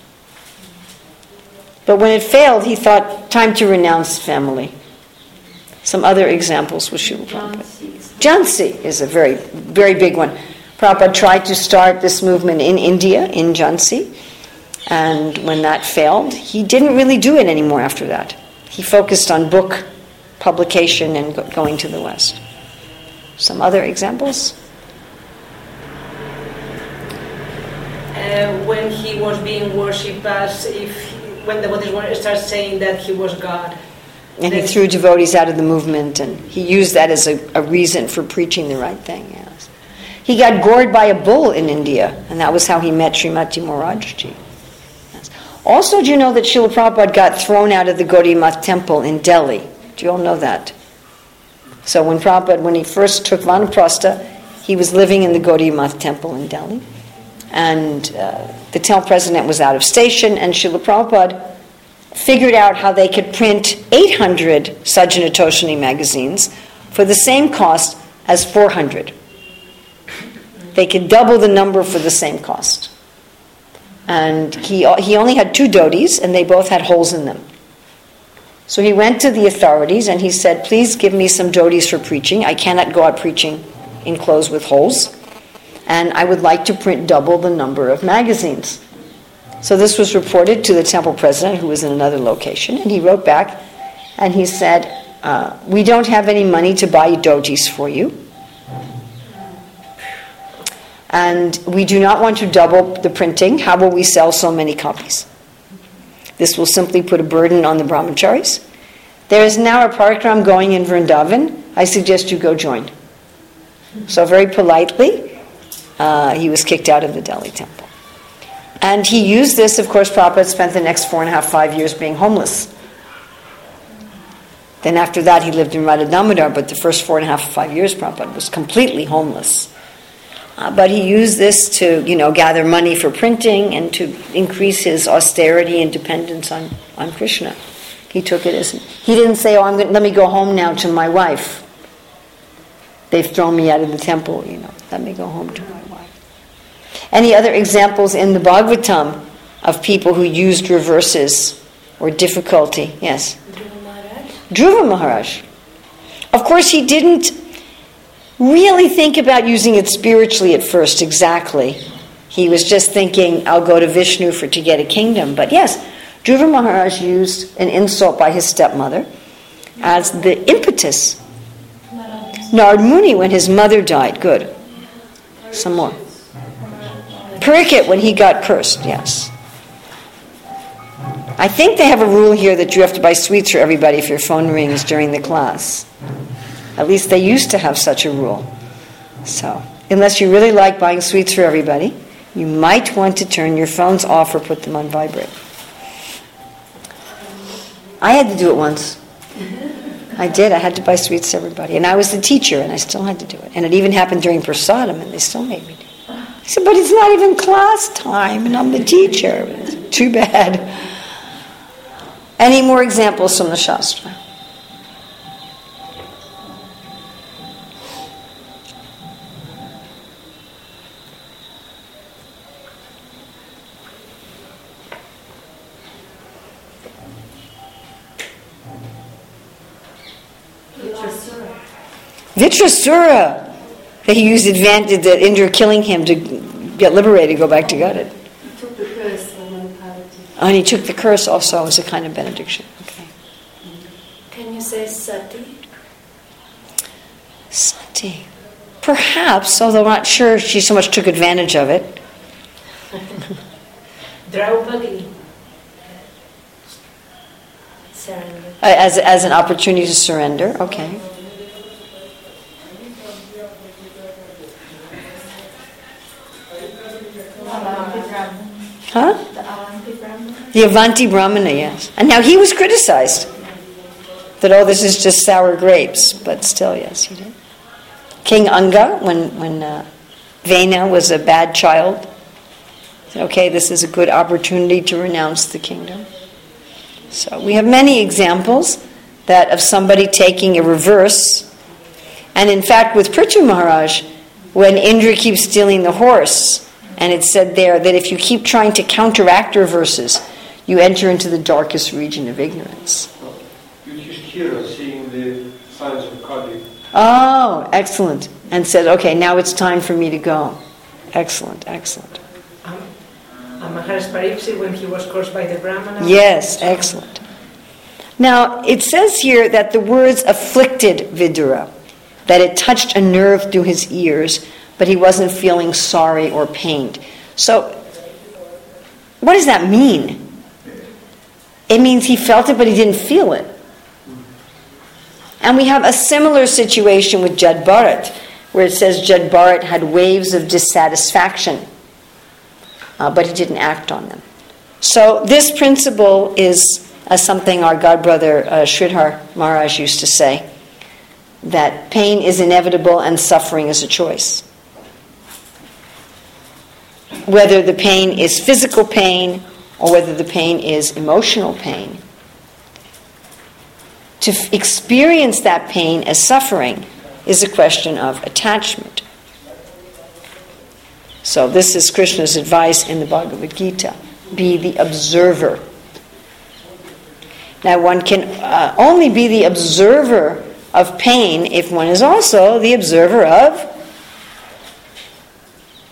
But when it failed, he thought, time to renounce family. Some other examples with Srila Prabhupada. Jhansi is a very, very big one. Prabhupada tried to start this movement in India, in Jhansi, and when that failed, he didn't really do it anymore after that. He focused on book publication and go- going to the West. Some other examples? Uh, when he was being worshipped as if, he, when the devotees started saying that he was God. And he threw devotees out of the movement, and he used that as a, a reason for preaching the right thing, yes. He got gored by a bull in India, and that was how he met Srimati Morarji. Yes. Also, do you know that Srila Prabhupada got thrown out of the Gaudiya Math temple in Delhi? Do you all know that? So when Prabhupada, when he first took Vanaprastha, he was living in the Gaudiya Math temple in Delhi. And uh, the temple president was out of station, and Srila Prabhupada figured out how they could print eight hundred Sajjana Toshini magazines for the same cost as four hundred. They could double the number for the same cost. And he he only had two dhotis, and they both had holes in them. So he went to the authorities, and he said, please give me some dhotis for preaching. I cannot go out preaching in clothes with holes. and I would like to print double the number of magazines. So this was reported to the temple president, who was in another location, and he wrote back, and he said, uh, we don't have any money to buy dojis for you, and we do not want to double the printing. How will we sell so many copies? This will simply put a burden on the brahmacharis. There is now a parakram going in Vrindavan. I suggest you go join. So very politely, uh, he was kicked out of the Delhi temple. And he used this, of course, Prabhupada spent the next four and a half, five years being homeless. Then after that, he lived in Radha Damodar, but the first four and a half, five years, Prabhupada was completely homeless. Uh, but he used this to, you know, gather money for printing and to increase his austerity and dependence on, on Krishna. He took it as, he didn't say, oh, I'm going, let me go home now to my wife. They've thrown me out of the temple, you know, let me go home to my wife. Any other examples in the Bhagavatam of people who used reverses or difficulty? Yes? Dhruva Maharaj. Dhruva Maharaj. Of course, he didn't really think about using it spiritually at first, exactly. He was just thinking, I'll go to Vishnu for to get a kingdom. But yes, Dhruva Maharaj used an insult by his stepmother as the impetus. Narad Muni, when his mother died. Good. Some more. Parikshit, when he got cursed, yes. I think they have a rule here that you have to buy sweets for everybody if your phone rings during the class. At least they used to have such a rule. So, unless you really like buying sweets for everybody, you might want to turn your phones off or put them on vibrate. I had to do it once. I did. I had to buy sweets to everybody. And I was the teacher, and I still had to do it. And it even happened during prasadam, and they still made me do it. I said, but it's not even class time, and I'm the teacher. Too bad. Any more examples from the Shastra? Vitrasura. That he used advantage that Indra killing him to get liberated, go back to Godhead. He took the curse on Parvati. Oh, and he took the curse also as a kind of benediction. Okay. Can you say Sati? Sati. Perhaps, although I'm not sure she so much took advantage of it. Draupadi. Surrender. Uh, as, as an opportunity to surrender. Okay. Huh? The Avanti Brahmana. The Avanti Brahmana, yes. And now he was criticized. That, oh, this is just sour grapes. But still, yes, he did. King Anga, when, when uh, Vena was a bad child, said, okay, this is a good opportunity to renounce the kingdom. So we have many examples that of somebody taking a reverse. And in fact, with Prithu Maharaj, when Indra keeps stealing the horse, and it said there that if you keep trying to counteract reverses, you enter into the darkest region of ignorance. Yudhishthira seeing the signs of Kali. Oh, excellent. And said, okay, now it's time for me to go. Excellent, excellent. Um, and Maharaj Pariksit, when he was cursed by the Brahmana. Yes, excellent. Now, it says here that the words afflicted Vidura, that it touched a nerve through his ears, but he wasn't feeling sorry or pained. So, what does that mean? It means he felt it, but he didn't feel it. And we have a similar situation with Jad Bharat, where it says Jad Bharat had waves of dissatisfaction, uh, but he didn't act on them. So this principle is uh, something our godbrother uh, Sridhar Maharaj used to say, that pain is inevitable and suffering is a choice. Whether the pain is physical pain or whether the pain is emotional pain, to f- experience that pain as suffering is a question of attachment. So this is Krishna's advice in the Bhagavad Gita. Be the observer. Now one can uh, only be the observer of pain if one is also the observer of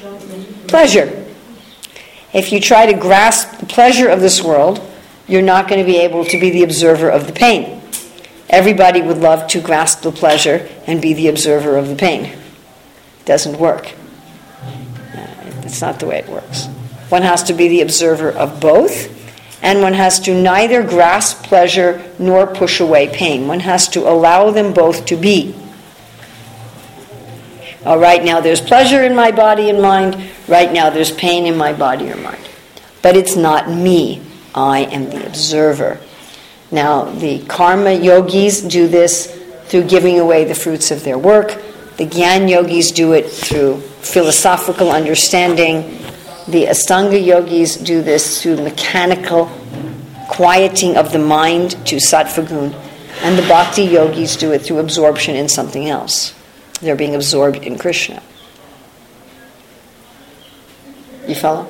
Pleasure. If you try to grasp the pleasure of this world, you're not going to be able to be the observer of the pain. Everybody would love to grasp the pleasure and be the observer of the pain. It doesn't work. It's not the way it works. One has to be the observer of both, and one has to neither grasp pleasure nor push away pain. One has to allow them both to be. Oh, right now there's pleasure in my body and mind. Right now there's pain in my body or mind. But it's not me. I am the observer. Now, the karma yogis do this through giving away the fruits of their work. The Gyan yogis do it through philosophical understanding. The Astanga yogis do this through mechanical quieting of the mind to sattva gun. And the bhakti yogis do it through absorption in something else. They're being absorbed in Krishna. You follow?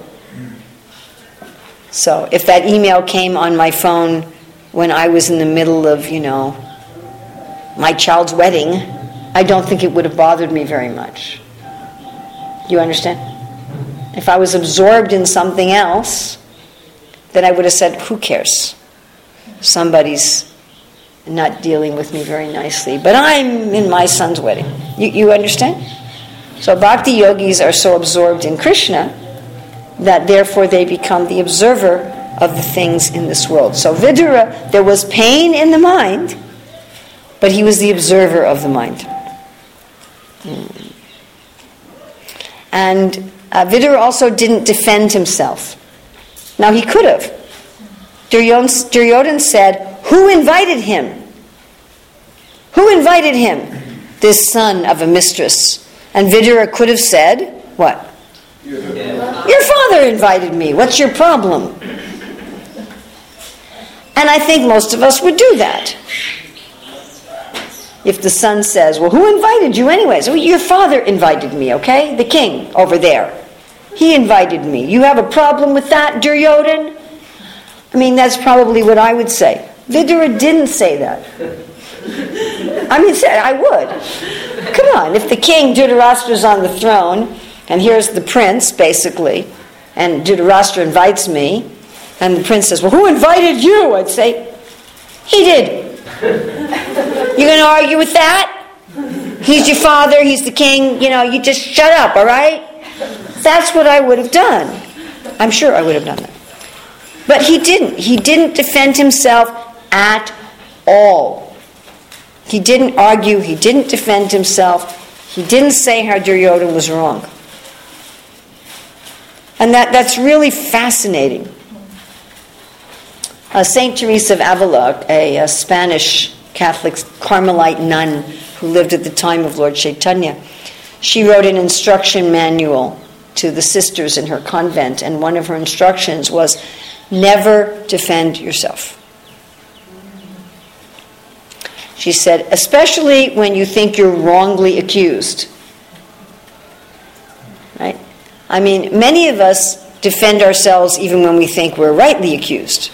So if that email came on my phone when I was in the middle of, you know, my child's wedding, I don't think it would have bothered me very much. Do you understand? If I was absorbed in something else, then I would have said, who cares? Somebody's not dealing with me very nicely. But I'm in my son's wedding. You, you understand? So bhakti yogis are so absorbed in Krishna that therefore they become the observer of the things in this world. So Vidura, there was pain in the mind, but he was the observer of the mind. Hmm. And uh, Vidura also didn't defend himself. Now he could have. Duryodhan, Duryodhan said, who invited him? Who invited him? This son of a mistress. And Vidura could have said, what? Yeah. Your father invited me. What's your problem? And I think most of us would do that. If the son says, well, who invited you anyways? Well, your father invited me, okay? The king over there. He invited me. You have a problem with that, Duryodhan? I mean, that's probably what I would say. Vidura didn't say that. I mean, I would. Come on, if the king, Dhritarashtra's on the throne, and here's the prince, basically, and Dhritarashtra invites me, and the prince says, well, who invited you? I'd say, he did. You going to argue with that? He's your father, he's the king, you know, you just shut up, all right? That's what I would have done. I'm sure I would have done that. But he didn't. He didn't defend himself at all. He didn't argue, he didn't defend himself, he didn't say how Duryodhana was wrong. And that, that's really fascinating. Uh, Saint Teresa of Avila, a, a Spanish Catholic Carmelite nun who lived at the time of Lord Chaitanya, she wrote an instruction manual to the sisters in her convent, and one of her instructions was, never defend yourself. She said, especially when you think you're wrongly accused. Right? I mean, many of us defend ourselves even when we think we're rightly accused.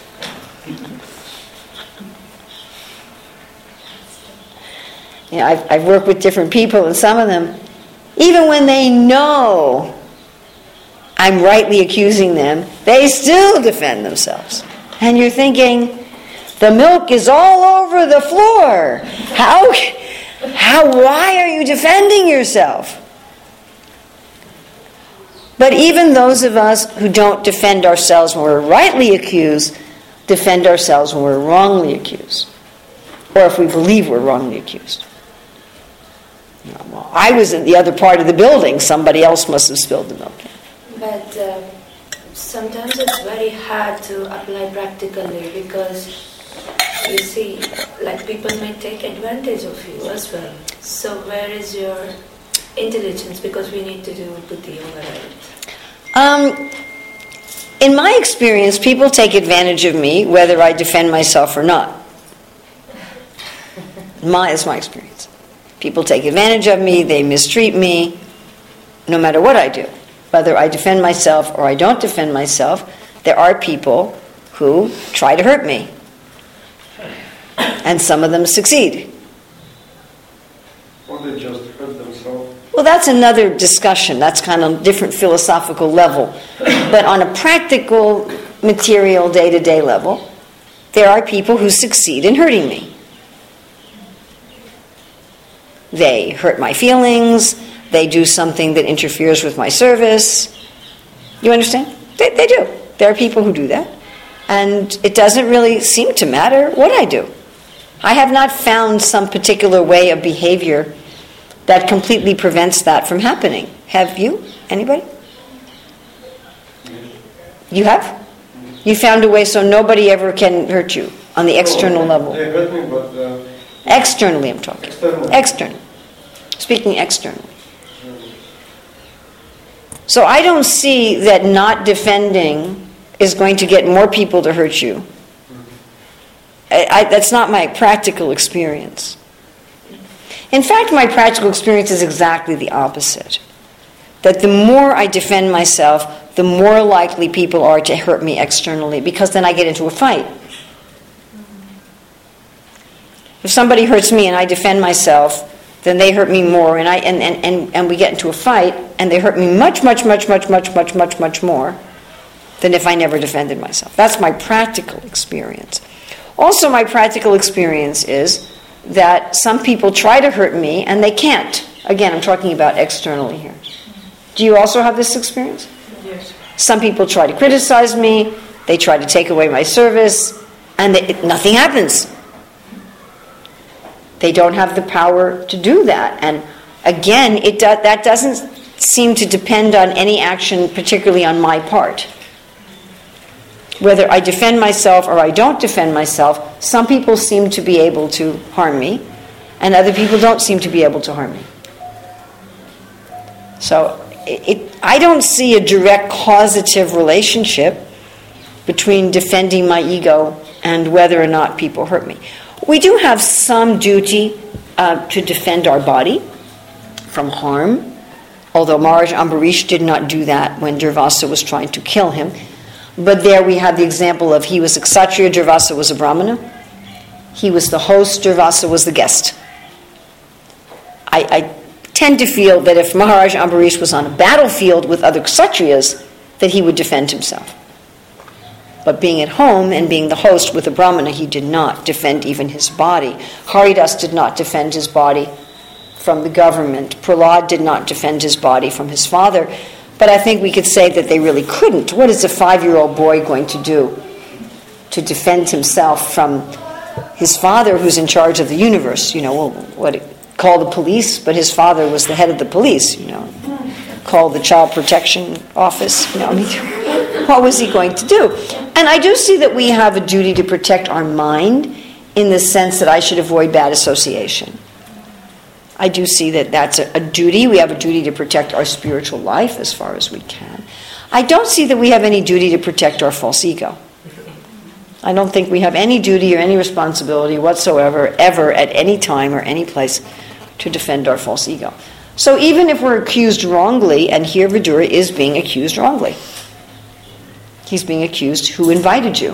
You know, I've, I've worked with different people, and some of them, even when they know I'm rightly accusing them, they still defend themselves. And you're thinking, the milk is all over the floor. How, how, why are you defending yourself? But even those of us who don't defend ourselves when we're rightly accused, defend ourselves when we're wrongly accused. Or if we believe we're wrongly accused. Well, I was in the other part of the building. Somebody else must have spilled the milk. But uh, sometimes it's very hard to apply practically because, you see, like people may take advantage of you as well. So where is your intelligence? Because we need to do buddhi yoga, right? Um, in my experience, people take advantage of me whether I defend myself or not. My is my experience. People take advantage of me, they mistreat me, no matter what I do. Whether I defend myself or I don't defend myself, there are people who try to hurt me. And some of them succeed. Or they just hurt themselves. Well, that's another discussion. That's kind of different philosophical level. But on a practical, material, day-to-day level, there are people who succeed in hurting me. They hurt my feelings. They do something that interferes with my service. You understand? They, they do. There are people who do that. And it doesn't really seem to matter what I do. I have not found some particular way of behavior that completely prevents that from happening. Have you? Anybody? You have? You found a way so nobody ever can hurt you on the external level. They hurt me, but uh, Externally, I'm talking. Externally. External. Speaking externally. So I don't see that not defending is going to get more people to hurt you. I, I, that's not my practical experience. In fact, my practical experience is exactly the opposite. That the more I defend myself, the more likely people are to hurt me externally, because then I get into a fight. If somebody hurts me and I defend myself, then they hurt me more, and I and, and, and, and we get into a fight, and they hurt me much, much, much, much, much, much, much, much more than if I never defended myself. That's my practical experience. Also, my practical experience is that some people try to hurt me and they can't. Again, I'm talking about externally here. Do you also have this experience? Yes. Some people try to criticize me, they try to take away my service, and they, it, nothing happens. They don't have the power to do that. And again, it do, that doesn't seem to depend on any action, particularly on my part. Whether I defend myself or I don't defend myself, some people seem to be able to harm me, and other people don't seem to be able to harm me. So it, it, I don't see a direct causative relationship between defending my ego and whether or not people hurt me. We do have some duty uh, to defend our body from harm, although Maharaj Ambarish did not do that when Durvasa was trying to kill him. But there we have the example of he was a Kshatriya, Durvasa was a Brahmana. He was the host, Durvasa was the guest. I, I tend to feel that if Maharaj Ambarish was on a battlefield with other Kshatriyas, that he would defend himself. But being at home and being the host with a Brahmana, he did not defend even his body. Haridas did not defend his body from the government. Prahlad did not defend his body from his father. But I think we could say that they really couldn't. What is a five-year-old boy going to do to defend himself from his father, who's in charge of the universe? You know, well, what call the police? But his father was the head of the police. You know, call the child protection office. You know, I mean, what was he going to do? And I do see that we have a duty to protect our mind in the sense that I should avoid bad association. I do see that that's a, a duty. We have a duty to protect our spiritual life as far as we can. I don't see that we have any duty to protect our false ego. I don't think we have any duty or any responsibility whatsoever, ever, at any time or any place, to defend our false ego. So even if we're accused wrongly, and here Vidura is being accused wrongly, he's being accused, who invited you?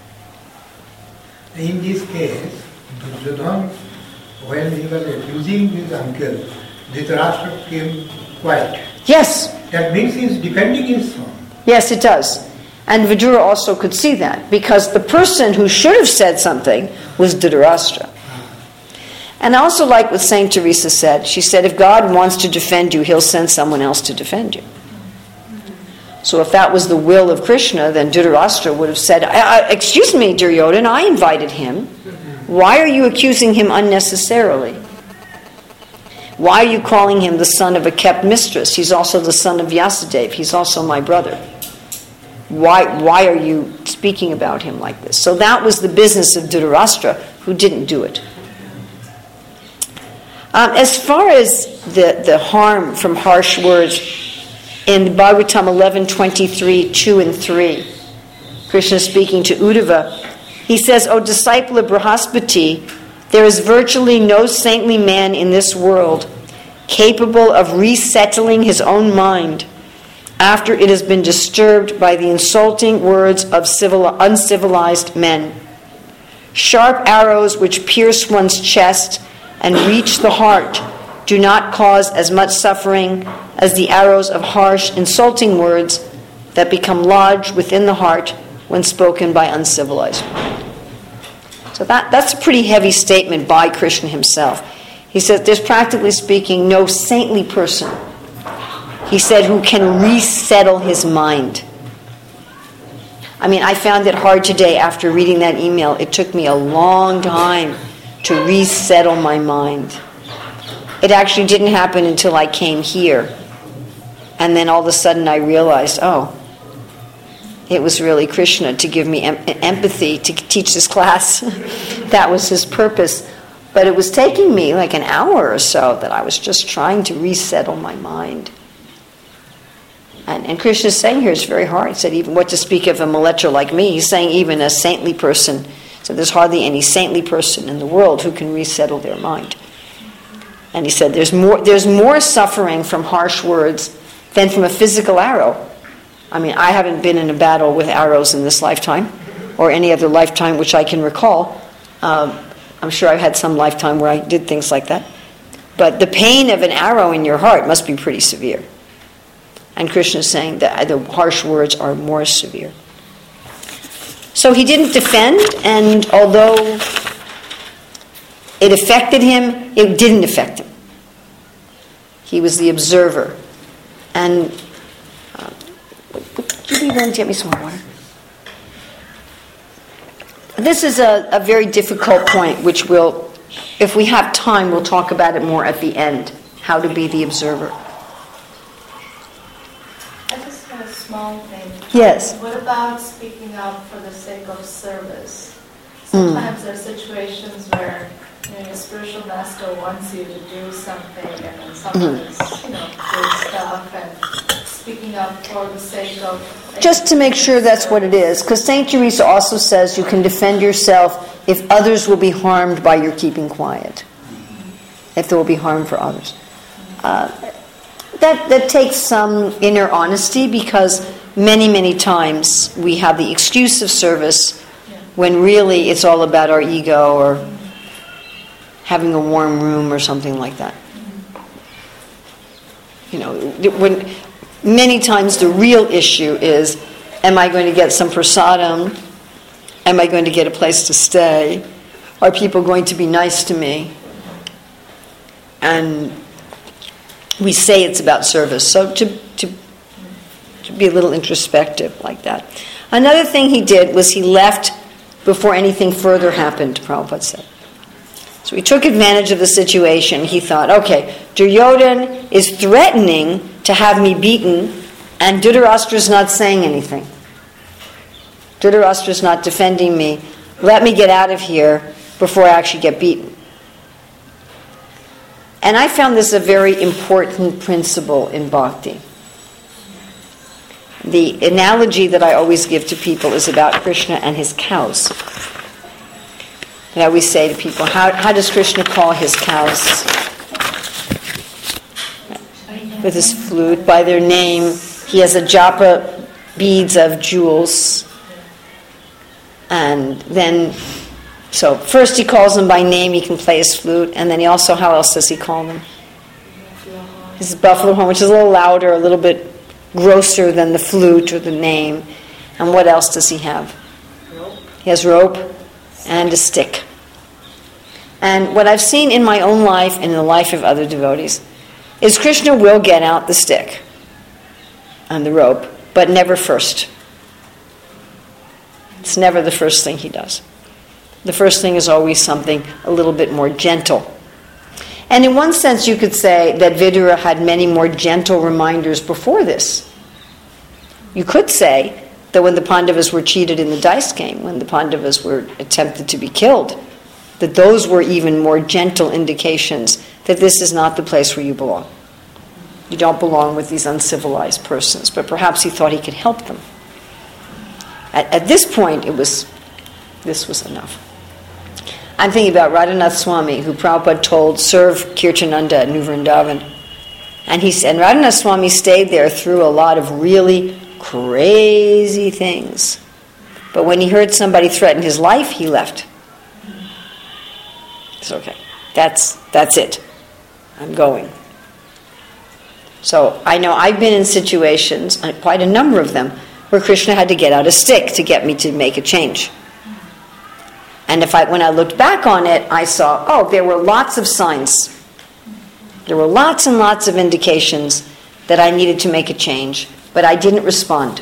In this case, Duryodhana, when he was accusing his uncle, Dhritarashtra came quiet. Yes. That means he is defending his son. Yes, it does. And Vidura also could see that, because the person who should have said something was Dhritarashtra. And I also like what Saint Teresa said. She said, if God wants to defend you, he'll send someone else to defend you. So if that was the will of Krishna, then Dhritarashtra would have said, I, I, excuse me, Duryodhana, I invited him. Why are you accusing him unnecessarily? Why are you calling him the son of a kept mistress? He's also the son of Vyasadeva. He's also my brother. Why, why are you speaking about him like this? So that was the business of Dhritarashtra, who didn't do it. Um, as far as the, the harm from harsh words, in Bhagavatam eleven twenty-three, two and three, Krishna speaking to Uddhava, he says, O disciple of Brihaspati, there is virtually no saintly man in this world capable of resettling his own mind after it has been disturbed by the insulting words of civil, uncivilized men. Sharp arrows which pierce one's chest and reach the heart do not cause as much suffering as the arrows of harsh, insulting words that become lodged within the heart when spoken by uncivilized mind. So that, that's a pretty heavy statement by Krishna himself. He says there's practically speaking no saintly person, he said, who can resettle his mind. I mean, I found it hard today after reading that email. It took me a long time to resettle my mind. It actually didn't happen until I came here. And then all of a sudden I realized, oh, it was really Krishna to give me em- empathy to teach this class. That was his purpose. But it was taking me like an hour or so that I was just trying to resettle my mind. And, and Krishna's saying here it's very hard. He said, even what to speak of a malecha like me. He's saying even a saintly person. So there's hardly any saintly person in the world who can resettle their mind. And he said there's more, there's more suffering from harsh words than from a physical arrow. I mean, I haven't been in a battle with arrows in this lifetime, or any other lifetime which I can recall. Um, I'm sure I've had some lifetime where I did things like that. But the pain of an arrow in your heart must be pretty severe. And Krishna is saying that the harsh words are more severe. So he didn't defend, and although it affected him, it didn't affect him. He was the observer. And uh, would you be willing to get me some more water? This is a, a very difficult point, which we'll, if we have time, we'll talk about it more at the end, how to be the observer. I just have a small thing. Yes. What about speaking up for the sake of service? Sometimes mm. there are situations where you know, your spiritual master wants you to do something, and then someone mm. is, you know, doing stuff and speaking up for the sake of... Just to make sure that's what it is, because Saint Teresa also says you can defend yourself if others will be harmed by your keeping quiet, if there will be harm for others. Uh, that, that takes some inner honesty, because many, many times we have the excuse of service when really it's all about our ego or having a warm room or something like that. You know, when many times the real issue is, am I going to get some prasadam? Am I going to get a place to stay? Are people going to be nice to me? And we say it's about service. So to, to, to be a little introspective like that. Another thing he did was he left before anything further happened, Prabhupada said. So he took advantage of the situation. He thought, okay, Duryodhana is threatening to have me beaten, and Dhritarashtra is not saying anything. Dhritarashtra is not defending me. Let me get out of here before I actually get beaten. And I found this a very important principle in bhakti. The analogy that I always give to people is about Krishna and his cows. And I always say to people, how, how does Krishna call his cows? With his flute, by their name. He has a japa beads of jewels. And then, so first he calls them by name, he can play his flute, and then he also, how else does he call them? His buffalo horn, which is a little louder, a little bit grosser than the flute or the name. And what else does he have? Rope. He has rope and a stick. And what I've seen in my own life and in the life of other devotees is Krishna will get out the stick and the rope, but never first. It's never the first thing he does. The first thing is always something a little bit more gentle. And in one sense you could say that Vidura had many more gentle reminders before this. You could say that when the Pandavas were cheated in the dice game, when the Pandavas were attempted to be killed, that those were even more gentle indications that this is not the place where you belong. You don't belong with these uncivilized persons. But perhaps he thought he could help them. At, at this point, it was, this was enough. I'm thinking about Radhanath Swami, who Prabhupada told, serve Kirtananda at New Vrindavan. And, he, and Radhanath Swami stayed there through a lot of really crazy things. But when he heard somebody threaten his life, he left. It's okay. That's that's it. I'm going. So I know I've been in situations, quite a number of them, where Krishna had to get out a stick to get me to make a change. And if I, when I looked back on it, I saw, oh, there were lots of signs. There were lots and lots of indications that I needed to make a change, but I didn't respond.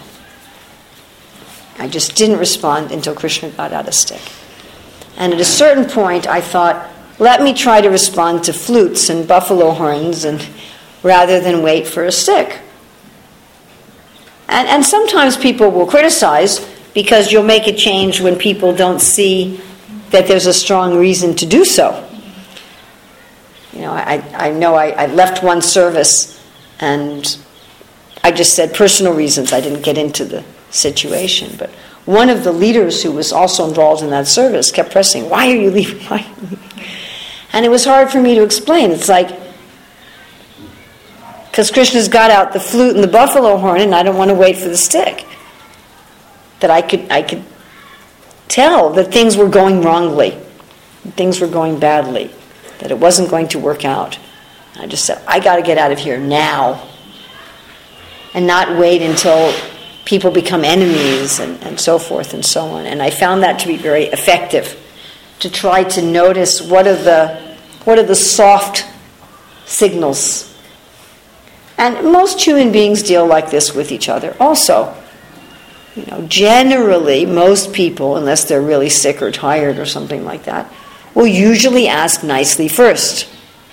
I just didn't respond until Krishna got out a stick. And at a certain point, I thought, let me try to respond to flutes and buffalo horns, and rather than wait for a stick. And, and sometimes people will criticize because you'll make a change when people don't see that there's a strong reason to do so. You know, I, I know I, I left one service and I just said personal reasons. I didn't get into the situation. But one of the leaders who was also involved in that service kept pressing, why are you leaving? Why are you leaving? And it was hard for me to explain. It's like, because Krishna's got out the flute and the buffalo horn and I don't want to wait for the stick. That I could I could tell that things were going wrongly, things were going badly, that it wasn't going to work out. I just said, I got to get out of here now and not wait until people become enemies and, and so forth and so on. And I found that to be very effective, to try to notice what are the what are the soft signals. And most human beings deal like this with each other also. You know, generally, most people, unless they're really sick or tired or something like that, will usually ask nicely first.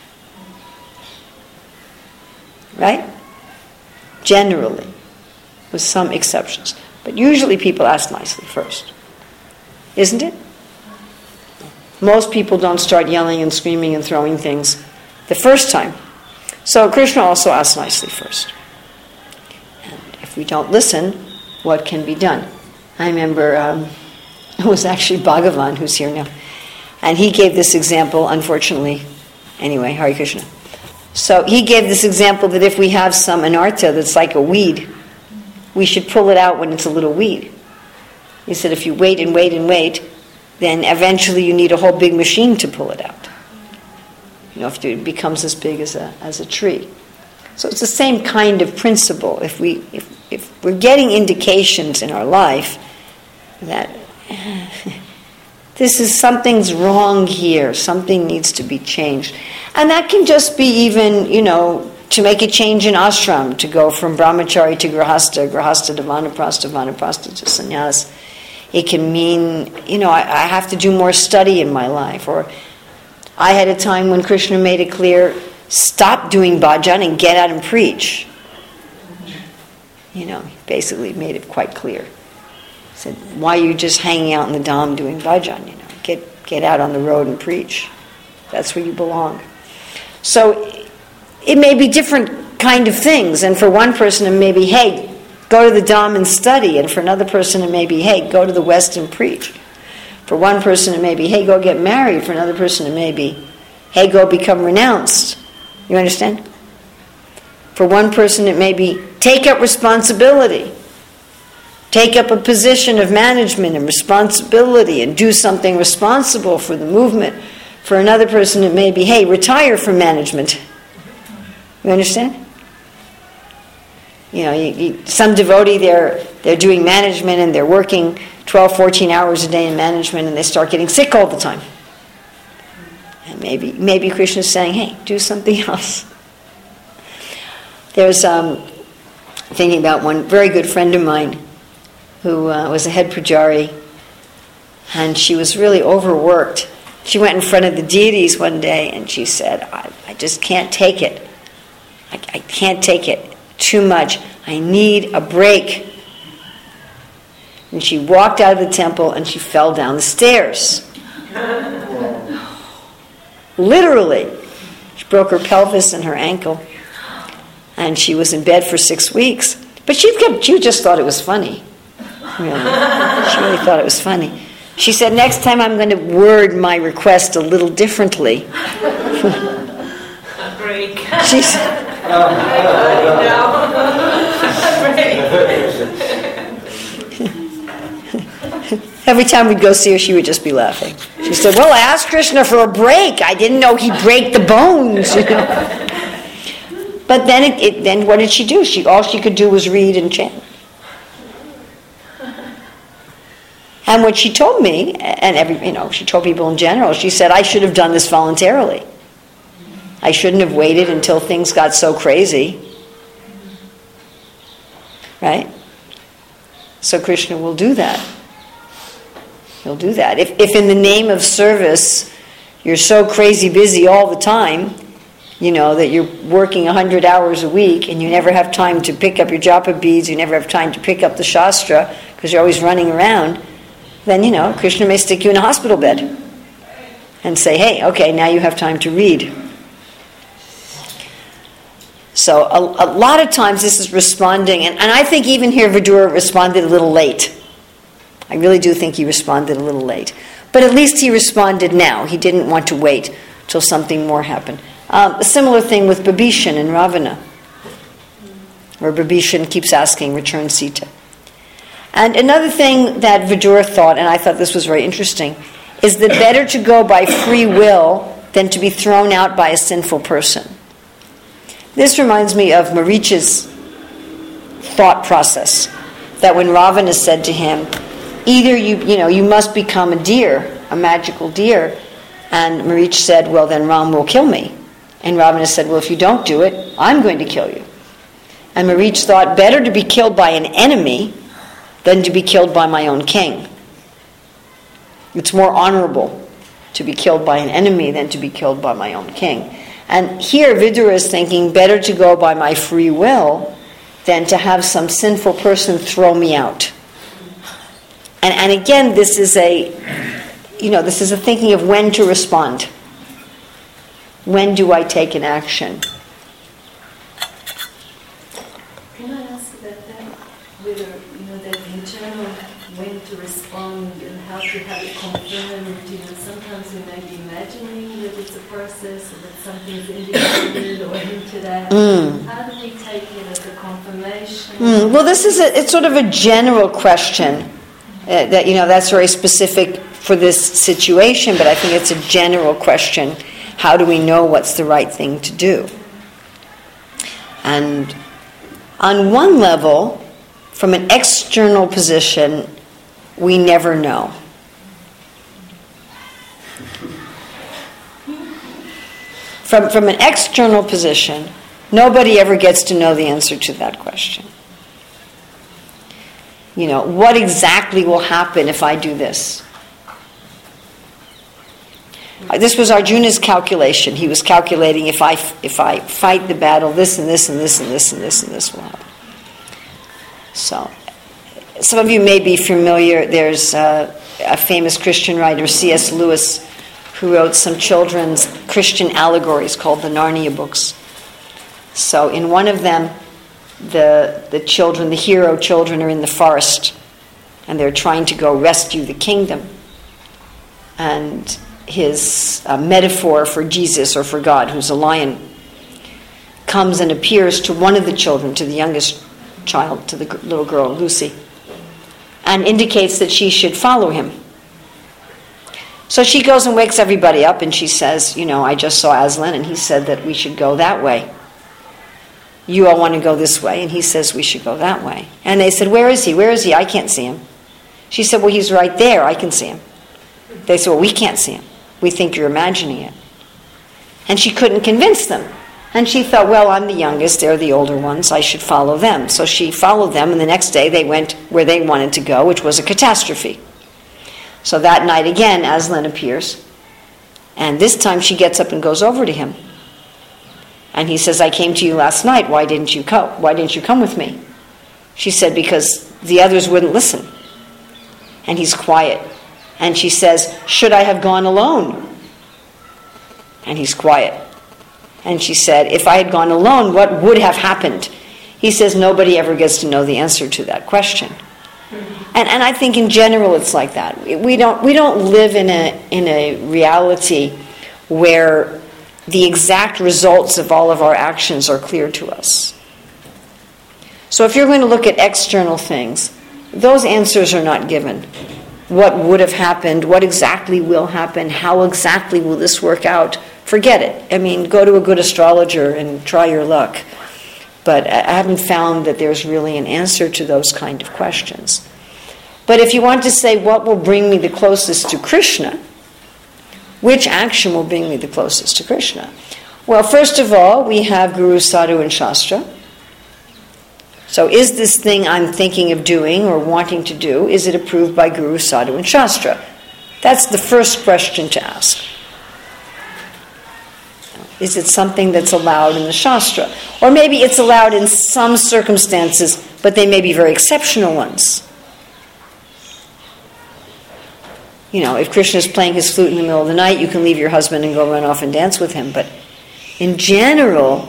Right? Generally, with some exceptions. But usually people ask nicely first. Isn't it? Most people don't start yelling and screaming and throwing things the first time. So Krishna also asks nicely first. And if we don't listen, what can be done? I remember um, it was actually Bhagavan who's here now. And he gave this example, unfortunately. Anyway, Hare Krishna. So he gave this example that if we have some anartha that's like a weed, we should pull it out when it's a little weed. He said if you wait and wait and wait, then eventually you need a whole big machine to pull it out. You know, if it becomes as big as a as a tree. So it's the same kind of principle. If we if if we're getting indications in our life that this is something's wrong here, something needs to be changed. And that can just be even, you know, to make a change in ashram, to go from brahmachari to grahasta, grahasta to vanaprastha, vanaprastha to sannyas. It can mean, you know, I, I have to do more study in my life. Or I had a time when Krishna made it clear, stop doing bhajan and get out and preach. You know, he basically made it quite clear. He said, why are you just hanging out in the dham doing bhajan? You know, get get out on the road and preach. That's where you belong. So it may be different kind of things. And for one person it may be, hey, go to the dham and study. And for another person it may be, hey, go to the West and preach. For one person it may be, hey, go get married. For another person it may be, hey, go become renounced. You understand? For one person it may be, take up responsibility. Take up a position of management and responsibility and do something responsible for the movement. For another person it may be, hey, retire from management. You understand? You know, you, you, some devotee, they're, they're doing management and they're working twelve, fourteen hours a day in management and they start getting sick all the time. And maybe maybe Krishna's saying, hey, do something else. There's, um, thinking about one very good friend of mine who uh, was a head pujari, and she was really overworked. She went in front of the deities one day and she said, I, I just can't take it. I, I can't take it. Too much. I need a break. And she walked out of the temple and she fell down the stairs. Literally. She broke her pelvis and her ankle. And she was in bed for six weeks. But she kept, she just thought it was funny. Really. She really thought it was funny. She said, next time I'm going to word my request a little differently. Break. She said, every time we'd go see her, she would just be laughing. She said, well, I asked Krishna for a break. I didn't know he'd break the bones, you know. But then, it, it, then what did she do? She all she could do was read and chant. And what she told me, and every you know, she told people in general, she said, I should have done this voluntarily. I shouldn't have waited until things got so crazy. Right? So Krishna will do that. He'll do that. If, if in the name of service, you're so crazy busy all the time, you know, that you're working one hundred hours a week and you never have time to pick up your japa beads, you never have time to pick up the Shastra because you're always running around, then, you know, Krishna may stick you in a hospital bed and say, hey, okay, now you have time to read. So a, a lot of times this is responding, and, and I think even here Vidura responded a little late. I really do think he responded a little late. But at least he responded now. He didn't want to wait till something more happened. Um, a similar thing with Bibhishan and Ravana, where Bibhishan keeps asking, return Sita. And another thing that Vidura thought, and I thought this was very interesting, is that better to go by free will than to be thrown out by a sinful person. This reminds me of Maricha's thought process, that when Ravana said to him, either you, you know, you must become a deer, a magical deer, and Maricha said, well, then Ram will kill me. And Ravana said, well, if you don't do it, I'm going to kill you. And Maricha thought, better to be killed by an enemy than to be killed by my own king. It's more honorable to be killed by an enemy than to be killed by my own king. And here Vidura is thinking, better to go by my free will than to have some sinful person throw me out. And, and again, this is a, you know, this is a thinking of when to respond. When do I take an action? Can I ask about that? Whether, you know, that internal when to respond and how to have it confirmed, you know, sometimes we may be imagining that it's a process or that something's indicated or hinted at. Mm. How do we take it as a confirmation? Mm. Well, this is a, it's sort of a general question. Uh, that, you know, that's very specific for this situation, but I think it's a general question. How do we know what's the right thing to do? And on one level, from an external position, we never know. From, from an external position, nobody ever gets to know the answer to that question. You know, what exactly will happen if I do this? This was Arjuna's calculation. He was calculating if I if I fight the battle, this and this and this and this and this and this will happen. So, some of you may be familiar. There's uh, a famous Christian writer, C S Lewis, who wrote some children's Christian allegories called the Narnia books. So, in one of them, the the children, the hero children, are in the forest, and they're trying to go rescue the kingdom. And his uh, metaphor for Jesus or for God, who's a lion, comes and appears to one of the children, to the youngest child, to the g- little girl, Lucy, and indicates that she should follow him. So she goes and wakes everybody up and she says, you know, I just saw Aslan and he said that we should go that way. You all want to go this way, and he says we should go that way. And they said, where is he? Where is he? I can't see him. She said, well, he's right there. I can see him. They said, well, we can't see him. We think you're imagining it. And she couldn't convince them. And she thought, well, I'm the youngest, they're the older ones, I should follow them. So she followed them, and the next day they went where they wanted to go, which was a catastrophe. So that night again, Aslan appears. And this time she gets up and goes over to him. And he says, I came to you last night, why didn't you come? Why didn't you come with me? She said, because the others wouldn't listen. And he's quiet. And she says, should I have gone alone? And he's quiet. And she said, if I had gone alone, what would have happened? He says, nobody ever gets to know the answer to that question. Mm-hmm. And and I think in general it's like that. We don't we don't live in a in a reality where the exact results of all of our actions are clear to us. So if you're going to look at external things, those answers are not given. what would have happened, what exactly will happen, how exactly will this work out, forget it. I mean, go to a good astrologer and try your luck. But I haven't found that there's really an answer to those kind of questions. But if you want to say what will bring me the closest to Krishna, which action will bring me the closest to Krishna? Well, first of all, we have Guru, Sadhu, and Shastra. So is this thing I'm thinking of doing or wanting to do, is it approved by Guru, Sadhu, and Shastra? That's the first question to ask. Is it something that's allowed in the Shastra? Or maybe it's allowed in some circumstances, but they may be very exceptional ones. You know, if Krishna is playing his flute in the middle of the night, you can leave your husband and go run off and dance with him. But in general,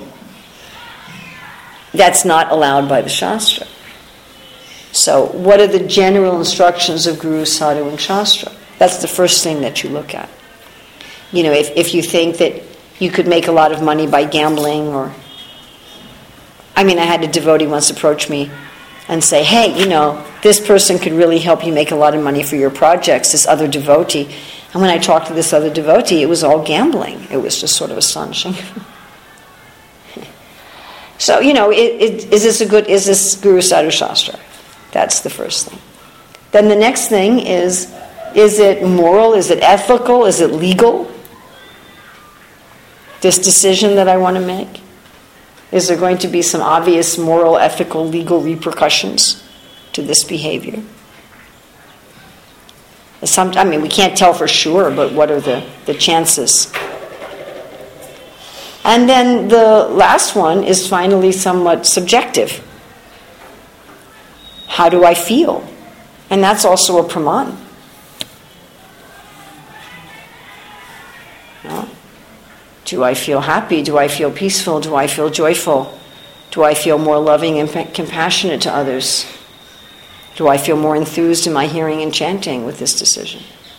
that's not allowed by the Shastra. So what are the general instructions of Guru, Sadhu, and Shastra? That's the first thing that you look at. You know, if, if you think that you could make a lot of money by gambling, or... I mean, I had a devotee once approach me and say, hey, you know, this person could really help you make a lot of money for your projects, this other devotee. And when I talked to this other devotee, it was all gambling. It was just sort of astonishing. So, you know, it, it, is this a good, is this Guru, Sadhu, Shastra? That's the first thing. Then the next thing is, is it moral? Is it ethical? Is it legal? This decision that I want to make? Is there going to be some obvious moral, ethical, legal repercussions to this behavior? Some, I mean, we can't tell for sure, but what are the, the chances? And then the last one is finally somewhat subjective. How do I feel? And that's also a praman. No? Do I feel happy? Do I feel peaceful? Do I feel joyful? Do I feel more loving and compassionate to others? Do I feel more enthused in my hearing and chanting with this decision?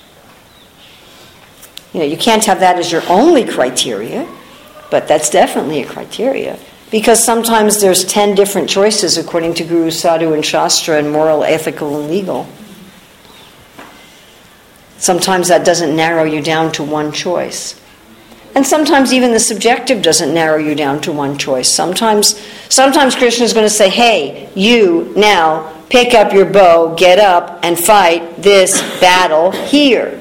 You know, you can't have that as your only criteria, but that's definitely a criteria. Because sometimes there's ten different choices according to Guru, Sadhu, and Shastra, and moral, ethical, and legal. Sometimes that doesn't narrow you down to one choice. And sometimes even the subjective doesn't narrow you down to one choice. Sometimes, sometimes Krishna is going to say, hey, you now pick up your bow, get up, and fight this battle here.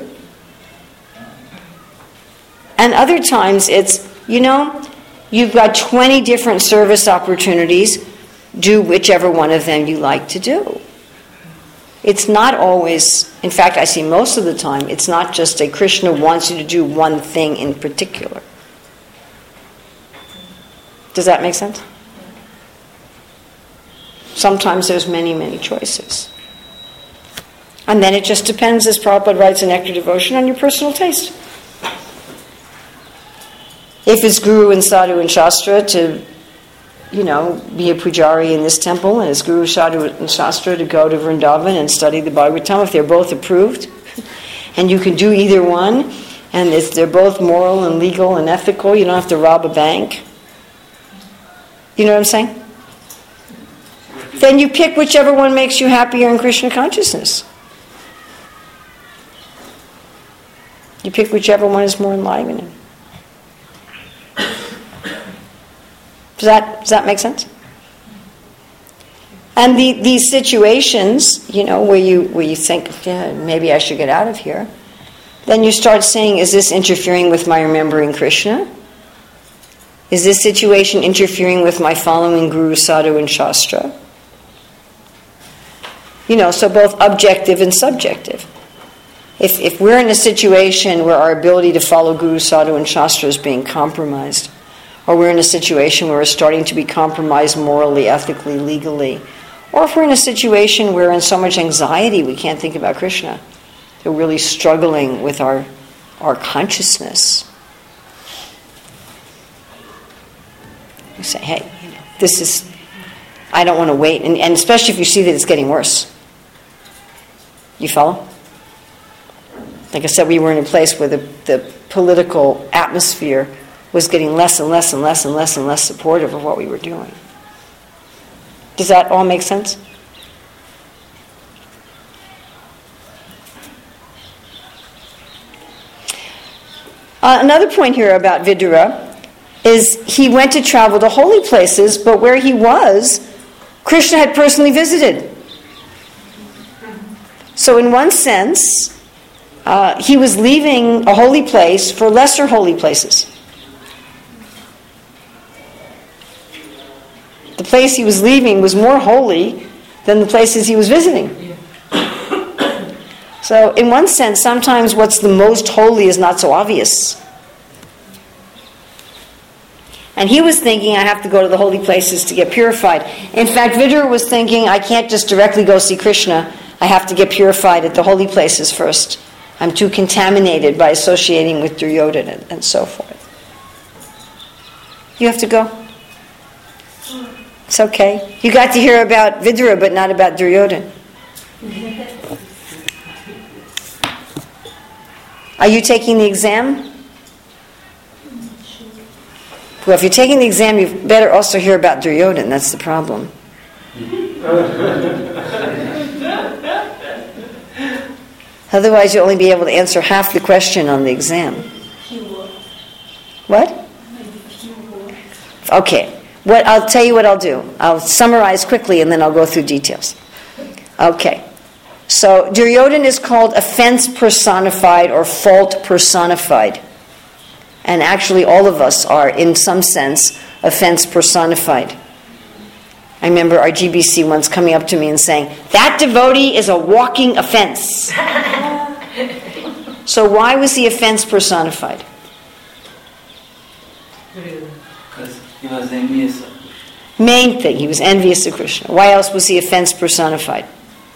And other times it's, you know, you've got twenty different service opportunities. Do whichever one of them you like to do. It's not always, in fact, I see most of the time, it's not just a Krishna wants you to do one thing in particular. Does that make sense? Sometimes there's many, many choices. And then it just depends, as Prabhupada writes in Nectar Devotion, on your personal taste. If it's Guru and Sadhu and Shastra to, you know, be a pujari in this temple, and it's Guru, Sadhu and Shastra to go to Vrindavan and study the Bhagavatam, if they're both approved, and you can do either one, and if they're both moral and legal and ethical, you don't have to rob a bank. You know what I'm saying? Then you pick whichever one makes you happier in Krishna consciousness. You pick whichever one is more enlivening. Does that, does that make sense? And the, these situations, you know, where you where you think, yeah, maybe I should get out of here, then you start saying, is this interfering with my remembering Krishna? Is this situation interfering with my following Guru, Sadhu, and Shastra? You know, so both objective and subjective. If if we're in a situation where our ability to follow Guru, Sadhu, and Shastra is being compromised, or we're in a situation where we're starting to be compromised morally, ethically, legally, or if we're in a situation where we're in so much anxiety we can't think about Krishna, we're really struggling with our, our consciousness. You say, hey, you know, this is, I don't want to wait, and, and especially if you see that it's getting worse. You follow? Like I said, we were in a place where the, the political atmosphere was getting less and less and less and less and less supportive of what we were doing. Does that all make sense? Uh, another point here about Vidura is he went to travel to holy places, but where he was, Krishna had personally visited. So in one sense, uh, he was leaving a holy place for lesser holy places. The place he was leaving was more holy than the places he was visiting. So in one sense, sometimes what's the most holy is not so obvious. And he was thinking, I have to go to the holy places to get purified. In fact, Vidura was thinking, I can't just directly go see Krishna. I have to get purified at the holy places first. I'm too contaminated by associating with Duryodhana and, and so forth. You have to go. It's okay. You got to hear about Vidura, but not about Duryodhana. Are you taking the exam? Well, if you're taking the exam, you better also hear about Duryodhana. That's the problem. Otherwise, you'll only be able to answer half the question on the exam. What? Okay. What I'll tell you what I'll do. I'll summarize quickly and then I'll go through details. Okay. So Duryodhana is called offense personified or fault personified. And actually all of us are, in some sense, offense personified. I remember our G B C once coming up to me and saying, that devotee is a walking offense. So why was the offense personified? Because he was envious of Krishna. Main thing, he was envious of Krishna. Why else was the offense personified?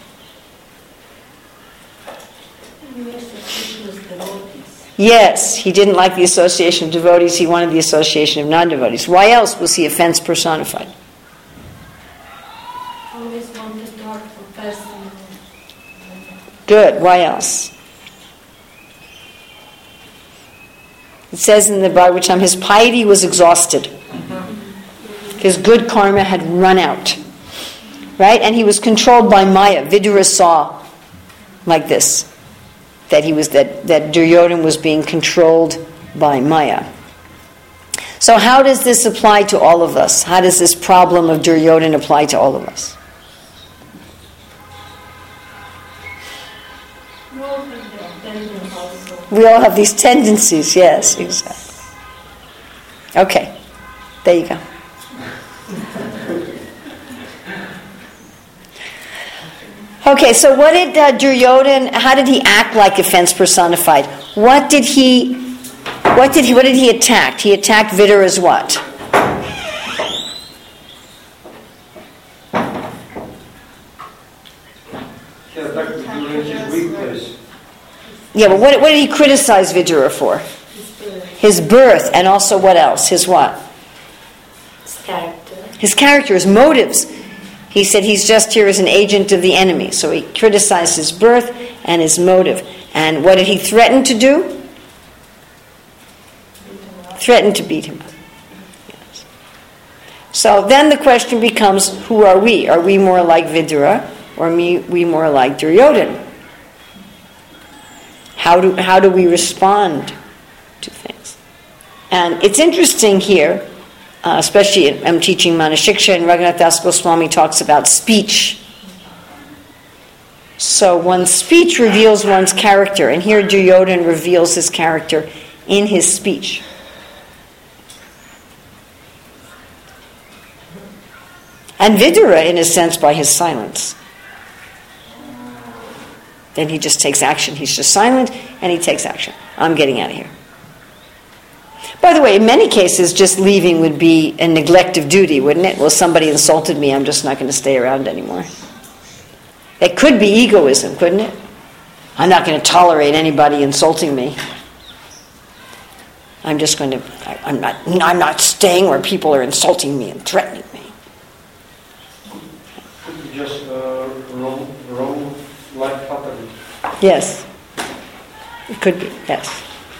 Yes, he didn't like the association of devotees, he wanted the association of non-devotees. Why else was the offense personified? Always wanted dark for person. Good, why else? It says in the Bhagavatam, his piety was exhausted. His good karma had run out. Right? And he was controlled by Maya. Vidura saw like this. That he was that, that Duryodhana was being controlled by Maya. So how does this apply to all of us? How does this problem of Duryodhana apply to all of us? We all have these tendencies, yes, exactly. Okay, there you go. Okay, so what did uh, Duryodhana, how did he act like offense personified? What did he, what did he, what did he attack? He attacked Vidura's what? He attacked Vidura's weak place. Yeah, but what, what did he criticize Vidura for? His birth, and also what else? His what? His character. His character, his motives. He said he's just here as an agent of the enemy. So he criticized his birth and his motive. And what did he threaten to do? Threatened to beat him up. Yes. So then the question becomes, who are we? Are we more like Vidura, or are we more like Duryodhana? How do, how do we respond to things? And it's interesting here, Uh, especially in, I'm teaching Manashiksha, and Raghunath Das Goswami talks about speech. So one's speech reveals one's character, and here Duryodhana reveals his character in his speech. And Vidura, in a sense, by his silence. Then he just takes action. He's just silent, and he takes action. I'm getting out of here. By the way, in many cases, just leaving would be a neglect of duty, wouldn't it? Well, somebody insulted me, I'm just not going to stay around anymore. It could be egoism, couldn't it? I'm not going to tolerate anybody insulting me. I'm just going to, I, I'm not, I'm not staying where people are insulting me and threatening me. Could be just uh, wrong, wrong life pattern. Yes. It could be, yes.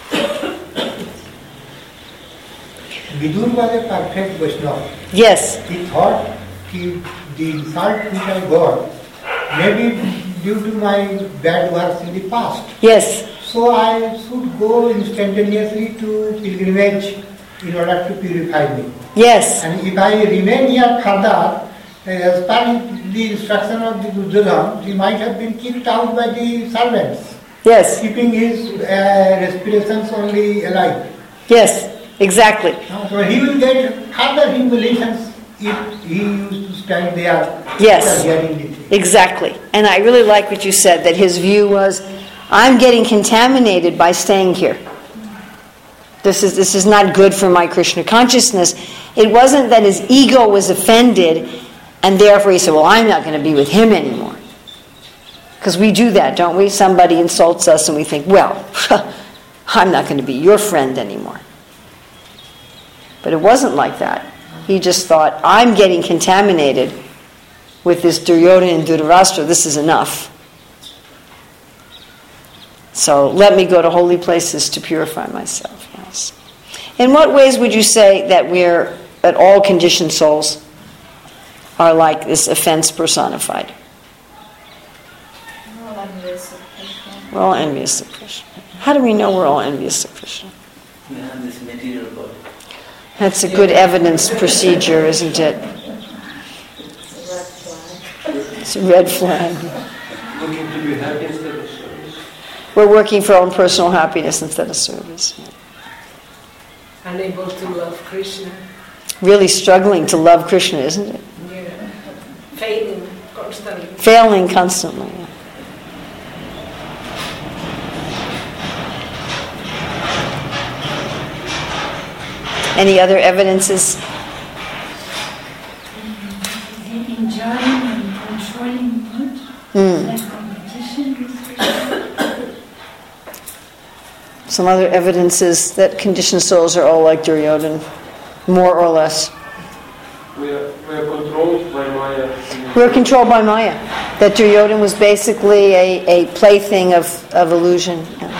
Vidur was a perfect Vaishnava. Yes. He thought ki the insult which I got may be due to my bad works in the past. Yes. so I should go instantaneously to pilgrimage in order to purify me. Yes. And if I remain here further, as per the instruction of the Duryodhana, he might have been kicked out by the servants. Yes. Keeping his uh, respirations only alive. Yes, exactly. So he will get further humiliations if he used to stand there. Yes, hearing the thing. exactly. And I really like what you said, that his view was, I'm getting contaminated by staying here. This is this is not good for my Krishna consciousness. It wasn't that his ego was offended, and therefore he said, well, I'm not going to be with him anymore. Because we do that, don't we? Somebody insults us and we think, well, I'm not going to be your friend anymore. But it wasn't like that. He just thought, I'm getting contaminated with this Duryodhana and Dhritarashtra. This is enough. So let me go to holy places to purify myself. Yes. In what ways would you say that we're, that all conditioned souls are like this offense personified? We're all envious of Krishna. We're all envious of Krishna. How do we know we're all envious of Krishna? We have this material body. That's a good evidence procedure, isn't it? It's a red flag. Looking to be happy instead of service. We're working for our own personal happiness instead of service. Unable to love Krishna. Really struggling to love Krishna, isn't it? Yeah. Failing constantly. Failing constantly. Yeah. Any other evidences? Enjoying and controlling mood, Mm. like competition with Krishna. Some other evidences that conditioned souls are all like Duryodhana, more or less. We are, we are controlled by Maya. We're controlled by Maya. That Duryodhana was basically a, a plaything of, of illusion. Yeah.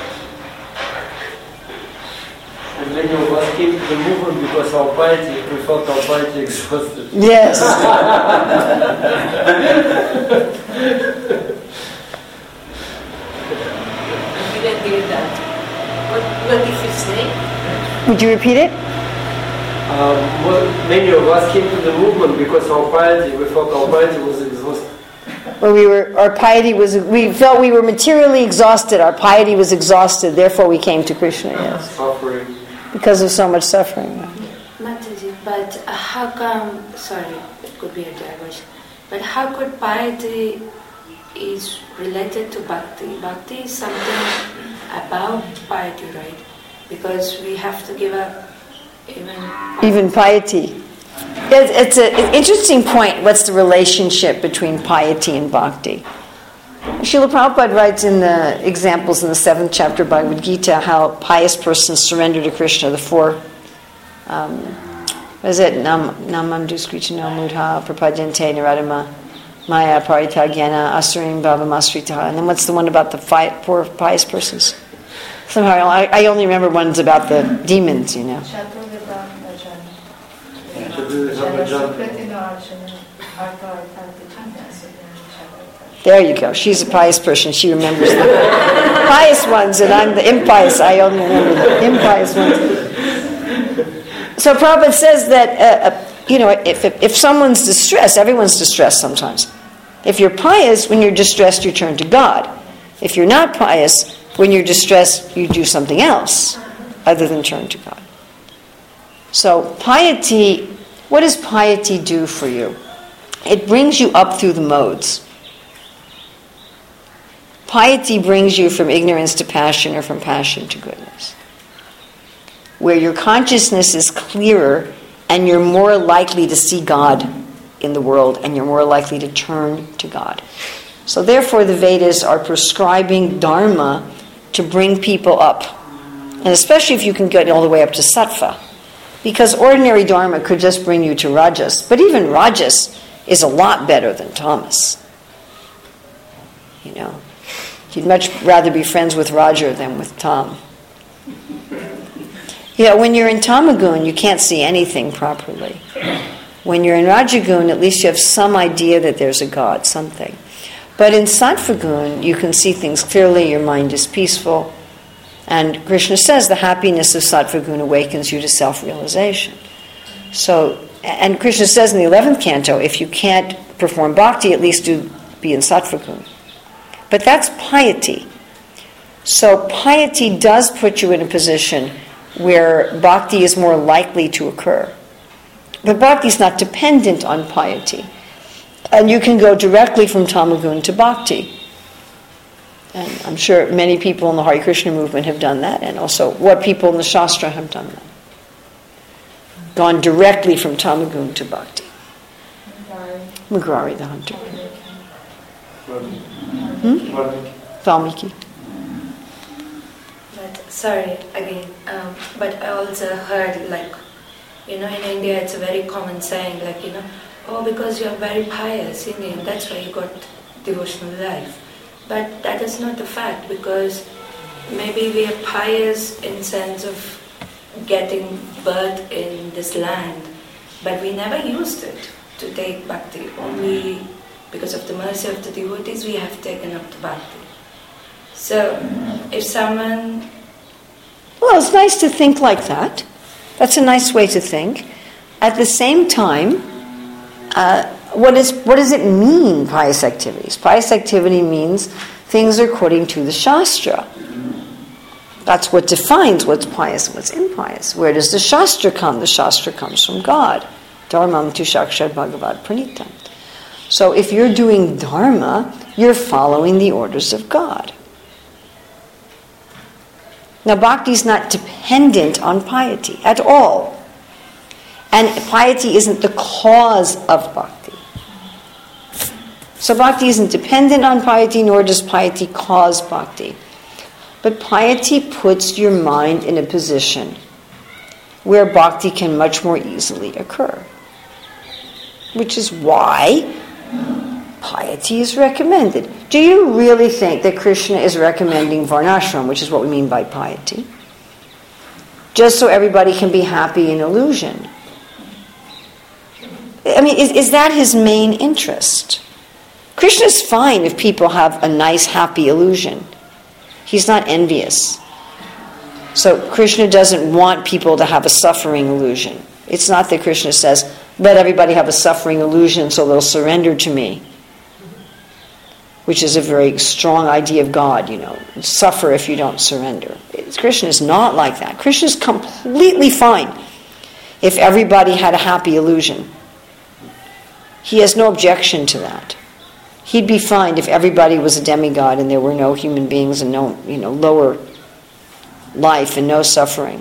And many of us came to the movement because our piety, we felt our piety exhausted. Yes. I didn't hear that. What, what did you say? Would you repeat it? Um, well, many of us came to the movement because our piety, we felt our piety was exhausted. Well, we were, our piety was, we felt we were materially exhausted. Our piety was exhausted. Therefore, we came to Krishna. Yes. Suffering. Because of so much suffering. Mataji, but how come, sorry, it could be a diversion, but how could piety is related to bhakti? Bhakti is something about piety, right? Because we have to give up even piety. Even piety. It's, it's an interesting point. What's the relationship between piety and bhakti? Srila Prabhupada writes in the examples in the seventh chapter of Bhagavad Gita how pious persons surrender to Krishna, the four, um, what is it? Nam Namam Duskrichino Mudha Prapadyante Naradama Maya Paritagyana Asurim Bhavam Asritaha. And then what's the one about the five, four pious persons? Somehow I, I only remember ones about the demons, you know. There you go. She's a pious person. She remembers the pious ones, and I'm the impious. I only remember the impious ones. So Prabhupada says that, uh, uh, you know, if, if if someone's distressed, everyone's distressed sometimes. If you're pious, when you're distressed, you turn to God. If you're not pious, when you're distressed, you do something else other than turn to God. So piety, what does piety do for you? It brings you up through the modes. Piety brings you from ignorance to passion or from passion to goodness. Where your consciousness is clearer and you're more likely to see God in the world and you're more likely to turn to God. So therefore the Vedas are prescribing dharma to bring people up. And especially if you can get all the way up to sattva. Because ordinary dharma could just bring you to rajas. But even rajas is a lot better than tamas. You know. You'd much rather be friends with Roger than with Tom. You know, when you're in Tamagun, you can't see anything properly. When you're in Rajagun, at least you have some idea that there's a God, something. But in Sattva-gun, you can see things clearly, your mind is peaceful. And Krishna says the happiness of Sattva-gun awakens you to self-realization. So, and Krishna says in the eleventh canto, if you can't perform bhakti, at least do be in Sattva-gun. But that's piety. So piety does put you in a position where bhakti is more likely to occur. But bhakti is not dependent on piety. And you can go directly from tamagun to bhakti. And I'm sure many people in the Hare Krishna movement have done that, and also what people in the Shastra have done that. Gone directly from tamagun to bhakti. Mugrari the hunter. Hmm? Valmiki. But sorry again, um, but I also heard, like, you know, in India it's a very common saying, like, you know, oh, because you are very pious Indian, that's why you got devotional life. But that is not the fact, because maybe we are pious in sense of getting birth in this land, but we never used it to take bhakti. Only because of the mercy of the devotees we have taken up the bhakti. So if someone... Well, it's nice to think like that. That's a nice way to think. At the same time, uh, what is what does it mean, pious activities? Pious activity means things according to the Shastra. That's what defines what's pious and what's impious. Where does the Shastra come? The Shastra comes from God. Dharmam tu sakshat bhagavad pranitam. So if you're doing dharma, you're following the orders of God. Now, bhakti is not dependent on piety at all. And piety isn't the cause of bhakti. So bhakti isn't dependent on piety, nor does piety cause bhakti. But piety puts your mind in a position where bhakti can much more easily occur. Which is why piety is recommended. Do you really think that Krishna is recommending varnashram, which is what we mean by piety, just so everybody can be happy in illusion? I mean, is, is that his main interest? Krishna's fine if people have a nice, happy illusion. He's not envious. So Krishna doesn't want people to have a suffering illusion. It's not that Krishna says, let everybody have a suffering illusion so they'll surrender to me, which is a very strong idea of God, you know. Suffer if you don't surrender. Krishna is not like that. Krishna is completely fine if everybody had a happy illusion. He has no objection to that. He'd be fine if everybody was a demigod and there were no human beings and no, you know, lower life and no suffering.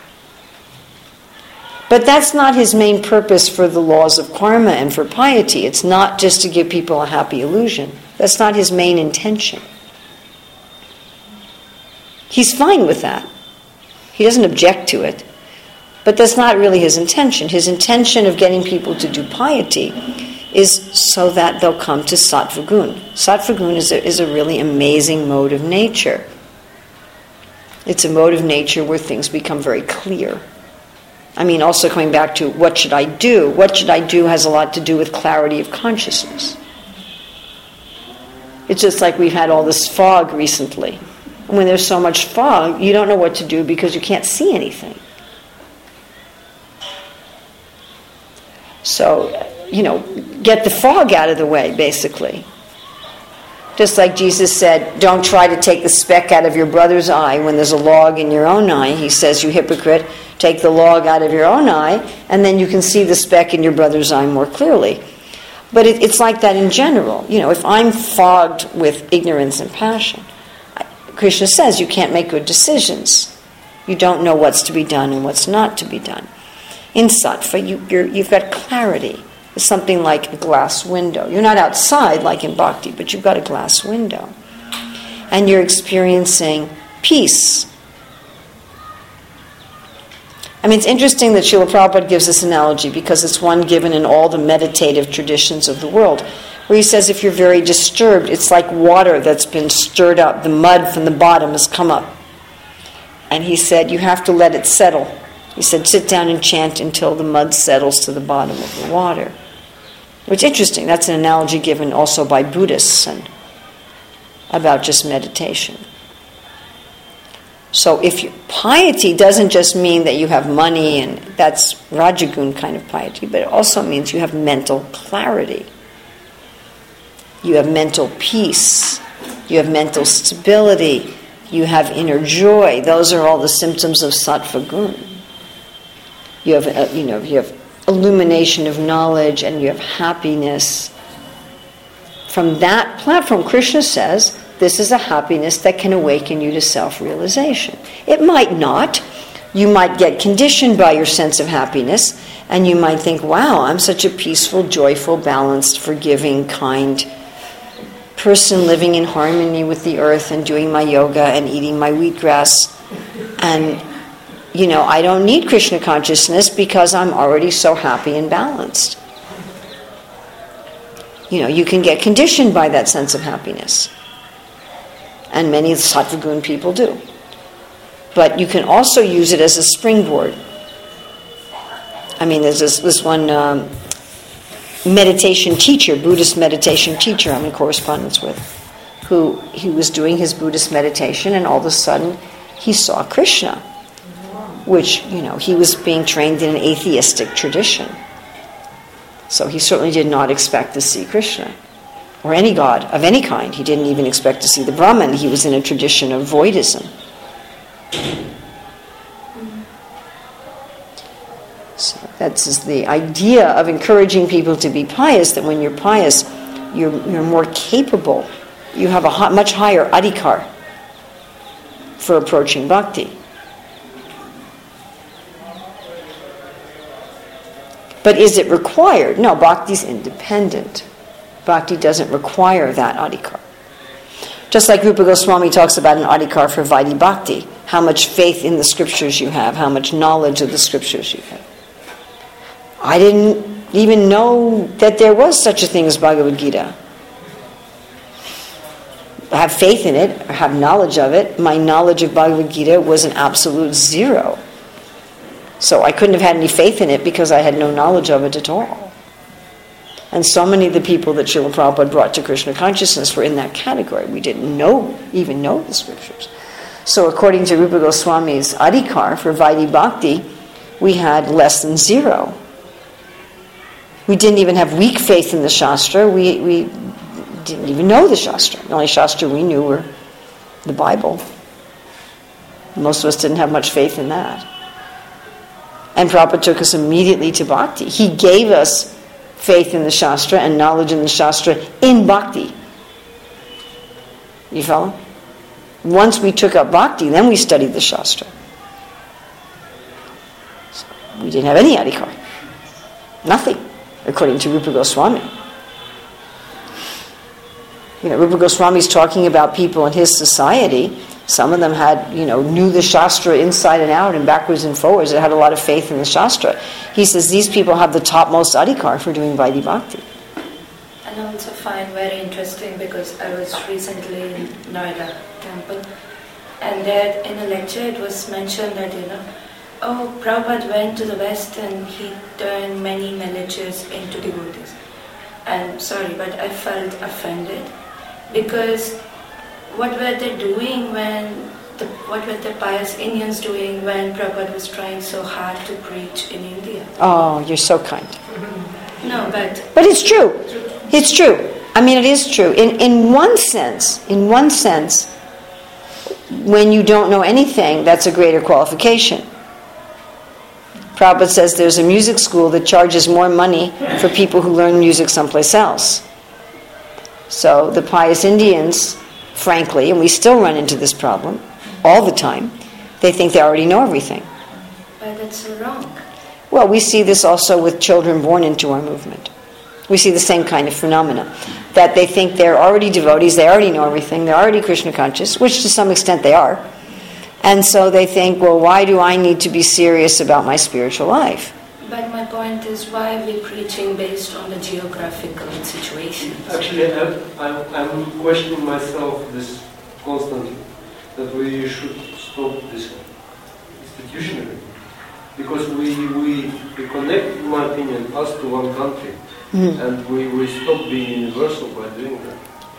But that's not his main purpose for the laws of karma and for piety. It's not just to give people a happy illusion. That's not his main intention. He's fine with that. He doesn't object to it. But that's not really his intention. His intention of getting people to do piety is so that they'll come to Sattva-gun. Sattva-gun is a, is a really amazing mode of nature. It's a mode of nature where things become very clear. I mean, also coming back to what should I do? What should I do has a lot to do with clarity of consciousness. It's just like we've had all this fog recently. And when there's so much fog, you don't know what to do because you can't see anything. So, you know, get the fog out of the way, basically. Just like Jesus said, don't try to take the speck out of your brother's eye when there's a log in your own eye. He says, you hypocrite, take the log out of your own eye, and then you can see the speck in your brother's eye more clearly. But it, it's like that in general. You know, if I'm fogged with ignorance and passion, Krishna says you can't make good decisions. You don't know what's to be done and what's not to be done. In sattva, you, you're, you've got clarity. It's something like a glass window. You're not outside like in bhakti, but you've got a glass window. And you're experiencing peace. I mean, it's interesting that Srila Prabhupada gives this analogy because it's one given in all the meditative traditions of the world, where he says if you're very disturbed, it's like water that's been stirred up. The mud from the bottom has come up. And he said, you have to let it settle. He said, sit down and chant until the mud settles to the bottom of the water. Which is interesting. That's an analogy given also by Buddhists and about just meditation. So if you, piety doesn't just mean that you have money, and that's Rajagun kind of piety, but it also means you have mental clarity. You have mental peace. You have mental stability. You have inner joy. Those are all the symptoms of sattva gun. You have, uh, you know, you have illumination of knowledge, and you have happiness. From that platform, Krishna says, this is a happiness that can awaken you to self-realization. It might not. You might get conditioned by your sense of happiness, and you might think, wow, I'm such a peaceful, joyful, balanced, forgiving, kind person living in harmony with the earth and doing my yoga and eating my wheatgrass. And, you know, I don't need Krishna consciousness because I'm already so happy and balanced. You know, you can get conditioned by that sense of happiness. And many sattva gun people do. But you can also use it as a springboard. I mean, there's this, this one um, meditation teacher, Buddhist meditation teacher I'm in correspondence with, who he was doing his Buddhist meditation, and all of a sudden he saw Krishna, which, you know, he was being trained in an atheistic tradition. So he certainly did not expect to see Krishna, or any god of any kind. He didn't even expect to see the Brahman. He was in a tradition of voidism. So that's the idea of encouraging people to be pious, that when you're pious, you're, you're more capable. You have a hot, much higher adhikar for approaching bhakti. But is it required? No, bhakti is independent. Bhakti doesn't require that adhikar. Just like Rupa Goswami talks about an adhikar for Vaidhi Bhakti, how much faith in the scriptures you have, how much knowledge of the scriptures you have. I didn't even know that there was such a thing as Bhagavad Gita. I have faith in it, or have knowledge of it. My knowledge of Bhagavad Gita was an absolute zero. So I couldn't have had any faith in it because I had no knowledge of it at all. And so many of the people that Srila Prabhupada brought to Krishna consciousness were in that category. We didn't know, even know the scriptures. So according to Rupa Goswami's adhikar for Vaidhi Bhakti, we had less than zero. We didn't even have weak faith in the Shastra. We, we didn't even know the Shastra. The only Shastra we knew were the Bible. Most of us didn't have much faith in that. And Prabhupada took us immediately to Bhakti. He gave us faith in the Shastra and knowledge in the Shastra in Bhakti. You follow? Once we took up Bhakti, then we studied the Shastra. So we didn't have any adhikar. Nothing, according to Rupa Goswami. You know, Rupa Goswami's talking about people in his society. Some of them had, you know, knew the Shastra inside and out and backwards and forwards. They had a lot of faith in the Shastra. He says these people have the topmost adhikar for doing Vaidhi Bhakti. And I also find very interesting because I was recently in Noida temple, and there in a lecture it was mentioned that, you know, oh, Prabhupada went to the West and he turned many villages into devotees. I'm sorry, but I felt offended because what were they doing when, the, what were the pious Indians doing when Prabhupada was trying so hard to preach in India? Oh, you're so kind. No, but... But it's true. It's true. I mean, it is true. In in one sense, in one sense, when you don't know anything, that's a greater qualification. Prabhupada says there's a music school that charges more money for people who learn music someplace else. So the pious Indians, frankly, and we still run into this problem all the time, they think they already know everything. But that's so wrong. Well, we see this also with children born into our movement. We see the same kind of phenomena, that they think they're already devotees, they already know everything, they're already Krishna conscious, which to some extent they are. And so they think, well, why do I need to be serious about my spiritual life? But my point is, why are we preaching based on the geographical situations? Actually, I'm, I'm, I'm questioning myself this constantly, that we should stop this institutionally. Because we, we, we connect, in my opinion, us to one country, mm-hmm. and we, we stop being universal by doing that.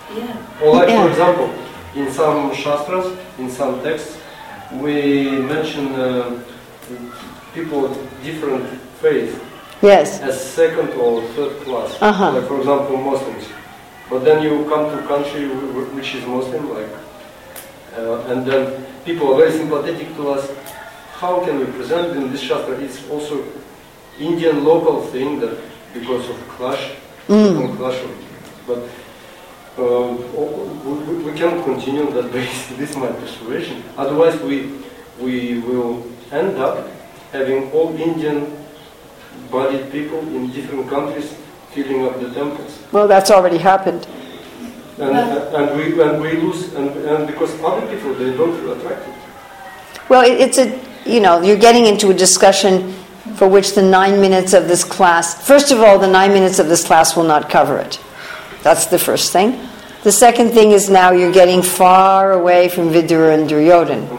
Yeah. Or like, Yeah. for example, in some shastras, in some texts, we mention uh, people of different faith Yes. as second or third class. Uh-huh. Like, for example, Muslims. But then you come to a country wh- wh- which is Muslim, like, uh, and then people are very sympathetic to us. How can we present in this shastra? It's also Indian local thing that because of clash, Mm. clash of, but um, we, we cannot continue on that basis. This is my persuasion. Otherwise, we we will end up having all Indian-bodied people in different countries filling up the temples. Well, that's already happened. And, and we and we lose, and, and because other people, they don't feel attracted. Well, it, it's a, you know, you're getting into a discussion for which the nine minutes of this class, first of all, the nine minutes of this class will not cover it. That's the first thing. The second thing is now you're getting far away from Vidura and Duryodhan.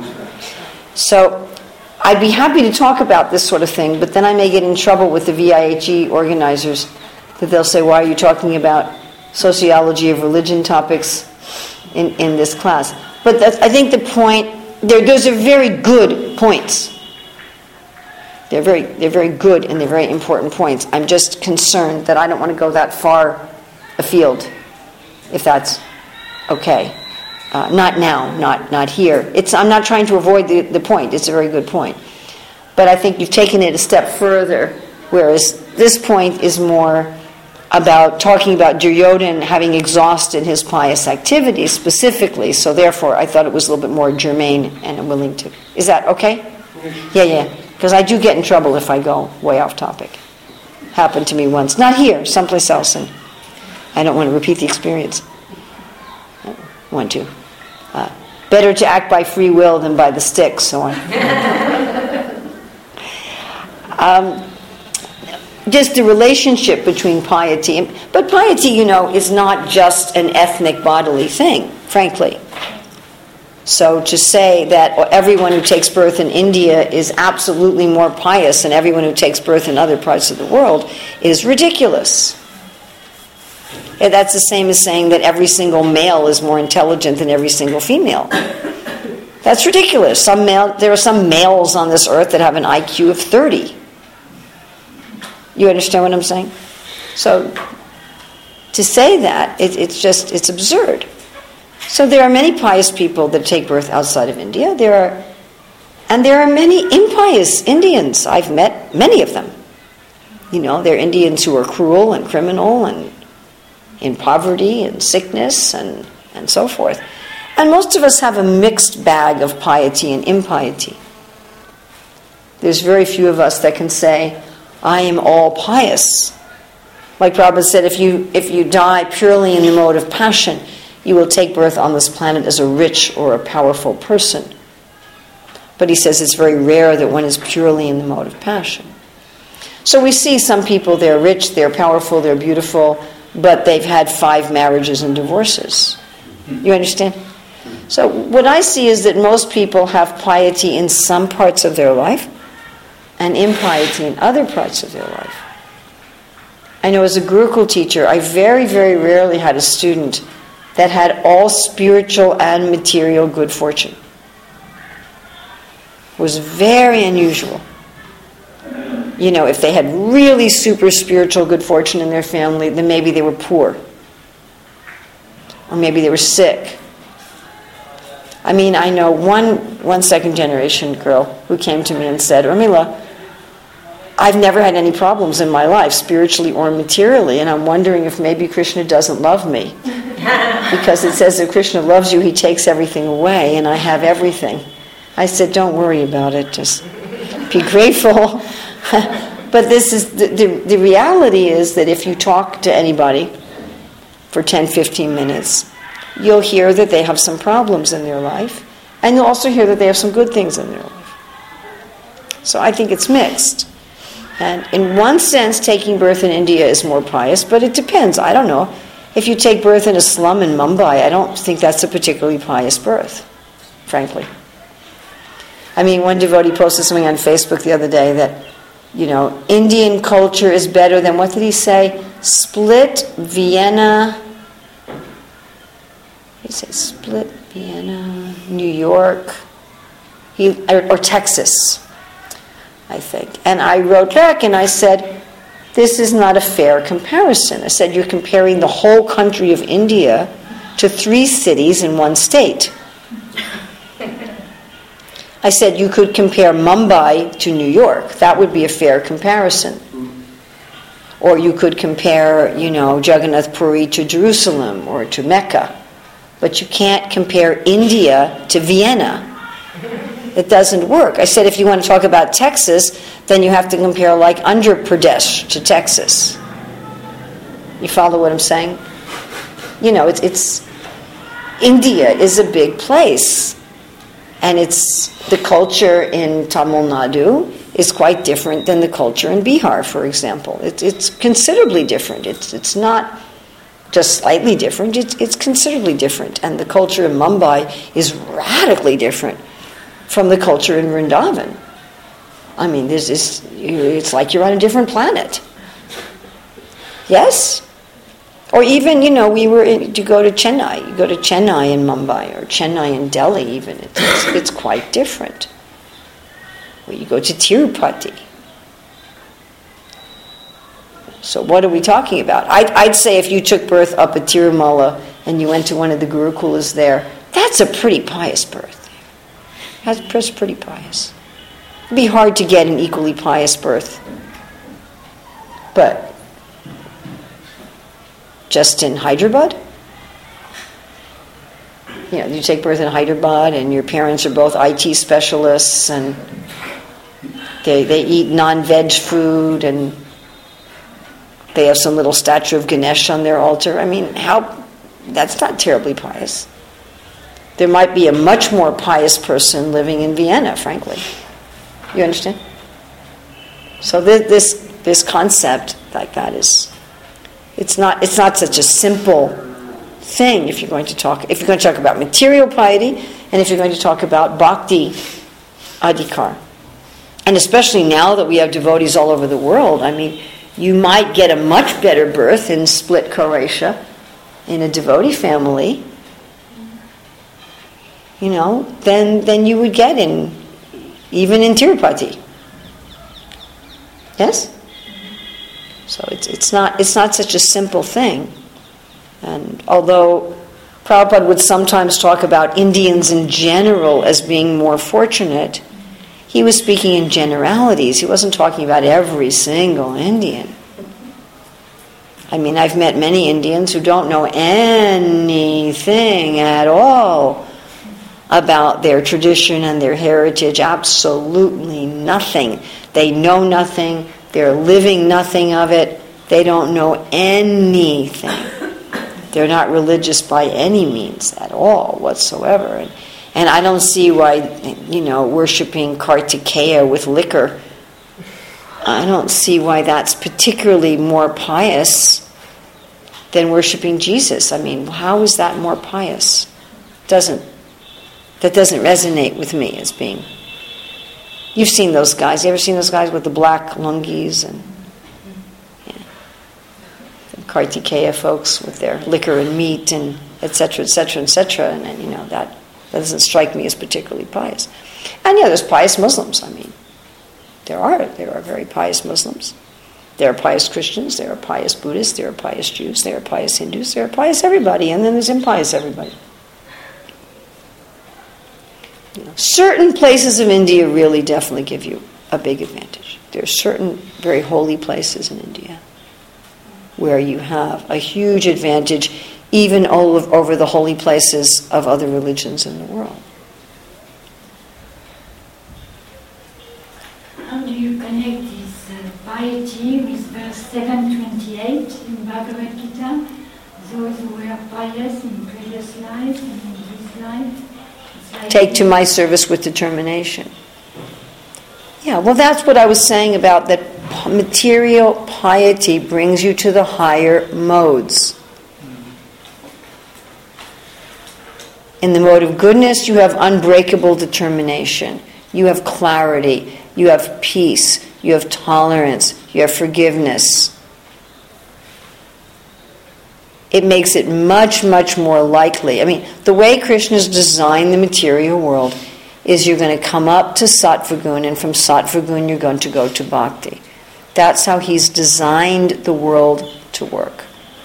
So I'd be happy to talk about this sort of thing, but then I may get in trouble with the V I H E organizers, that they'll say, why are you talking about sociology of religion topics in, in this class? But that's, I think the point, they're, those are very good points. They're very, they're very good and they're very important points. I'm just concerned that I don't want to go that far afield, if that's okay. Uh, not now, not not here. It's, I'm not trying to avoid the, the point. It's a very good point. But I think you've taken it a step further, whereas this point is more about talking about Duryodhan having exhausted his pious activities specifically, so therefore I thought it was a little bit more germane and I'm willing to. Is that okay? Yeah, yeah. Because I do get in trouble if I go way off topic. Happened to me once. Not here, someplace else, and I don't want to repeat the experience. I want to. Uh, better to act by free will than by the stick, so on. um, just the relationship between piety. And, but piety, you know, is not just an ethnic bodily thing, frankly. So to say that everyone who takes birth in India is absolutely more pious than everyone who takes birth in other parts of the world is ridiculous. And that's the same as saying that every single male is more intelligent than every single female. That's ridiculous. Some male, there are some males on this earth that have an I Q of thirty. You understand what I'm saying? So to say that, it, it's just, it's absurd. So there are many pious people that take birth outside of India. There are, and there are many impious Indians. I've met many of them. You know, they're Indians who are cruel and criminal and in poverty and sickness and, and so forth. And most of us have a mixed bag of piety and impiety. There's very few of us that can say, I am all pious. Like Prabhupada said, if you if you die purely in the mode of passion, you will take birth on this planet as a rich or a powerful person. But he says it's very rare that one is purely in the mode of passion. So we see some people, they're rich, they're powerful, they're beautiful, but they've had five marriages and divorces. You understand? So what I see is that most people have piety in some parts of their life and impiety in other parts of their life. I know as a Gurukul teacher, I very, very rarely had a student that had all spiritual and material good fortune. It was very unusual. You know, if they had really super spiritual good fortune in their family, then maybe they were poor. Or maybe they were sick. I mean, I know one, one second generation girl who came to me and said, Urmila, I've never had any problems in my life, spiritually or materially, and I'm wondering if maybe Krishna doesn't love me. Because it says if Krishna loves you, he takes everything away, and I have everything. I said, don't worry about it, just be grateful. But this is the, the, the reality is that if you talk to anybody for ten, fifteen minutes, you'll hear that they have some problems in their life, and you'll also hear that they have some good things in their life. So I think it's mixed. And in one sense, taking birth in India is more pious, but it depends. I don't know. If you take birth in a slum in Mumbai, I don't think that's a particularly pious birth, frankly. I mean, one devotee posted something on Facebook the other day that, you know, Indian culture is better than, what did he say? Split Vienna he said Split, Vienna, New York, he, or, or Texas, I think. And I wrote back and I said, this is not a fair comparison. I said, you're comparing the whole country of India to three cities in one state. I said, you could compare Mumbai to New York. That would be a fair comparison. Or you could compare, you know, Jagannath Puri to Jerusalem or to Mecca. But you can't compare India to Vienna. It doesn't work. I said, if you want to talk about Texas, then you have to compare like Andhra Pradesh to Texas. You follow what I'm saying? You know, it's, it's India is a big place. And it's the culture in Tamil Nadu is quite different than the culture in Bihar, for example. It, it's considerably different. It's, it's not just slightly different. It's, it's considerably different. And the culture in Mumbai is radically different from the culture in Vrindavan. I mean, this is, it's like you're on a different planet. Yes? Or even, you know, we were in, to go to Chennai. You go to Chennai in Mumbai, or Chennai in Delhi even. It's, it's, it's quite different. Or you go to Tirupati. So what are we talking about? I'd, I'd say if you took birth up at Tirumala and you went to one of the Gurukulas there, that's a pretty pious birth. That's, that's pretty pious. It'd be hard to get an equally pious birth. But just in Hyderabad? You know, you take birth in Hyderabad and your parents are both I T specialists and they, they eat non-veg food and they have some little statue of Ganesh on their altar. I mean, how? That's not terribly pious. There might be a much more pious person living in Vienna, frankly. You understand? So this this, this concept like that is, it's not it's not such a simple thing if you're going to talk if you're going to talk about material piety and if you're going to talk about bhakti adhikar. And especially now that we have devotees all over the world, I mean, you might get a much better birth in Split, Croatia, in a devotee family, you know, than than you would get in even in Tirupati. Yes? So it's it's not it's not such a simple thing. And although Prabhupada would sometimes talk about Indians in general as being more fortunate, he was speaking in generalities. He wasn't talking about every single Indian. I mean, I've met many Indians who don't know anything at all about their tradition and their heritage. Absolutely nothing. They know nothing. They're living nothing of it. They don't know anything. They're not religious by any means at all whatsoever. And, and I don't see why, you know, worshipping Kartikeya with liquor, I don't see why that's particularly more pious than worshipping Jesus. I mean, how is that more pious? Doesn't that doesn't resonate with me as being. You've seen those guys. You ever seen those guys with the black lungis and yeah, the Kartikeya folks with their liquor and meat and et cetera, et cetera, et cetera. And, and you know that, that doesn't strike me as particularly pious. And yeah, there's pious Muslims. I mean, there are there are very pious Muslims. There are pious Christians. There are pious Buddhists. There are pious Jews. There are pious Hindus. There are pious everybody, and then there's impious everybody. You know, certain places of India really definitely give you a big advantage. There are certain very holy places in India where you have a huge advantage even over, over the holy places of other religions in the world. How do you connect this uh, piety with verse seven twenty-eight in Bhagavad Gita? Those who were pious in previous life and in this life, like take to my service with determination. Yeah, well, that's what I was saying about that material piety brings you to the higher modes. In the mode of goodness, you have unbreakable determination. You have clarity. You have peace. You have tolerance. You have forgiveness. it makes it much, much more likely. I mean, the way Krishna's designed the material world is you're going to come up to Sattva-gun, and from Sattva-gun you're going to go to Bhakti. That's how he's designed the world to work.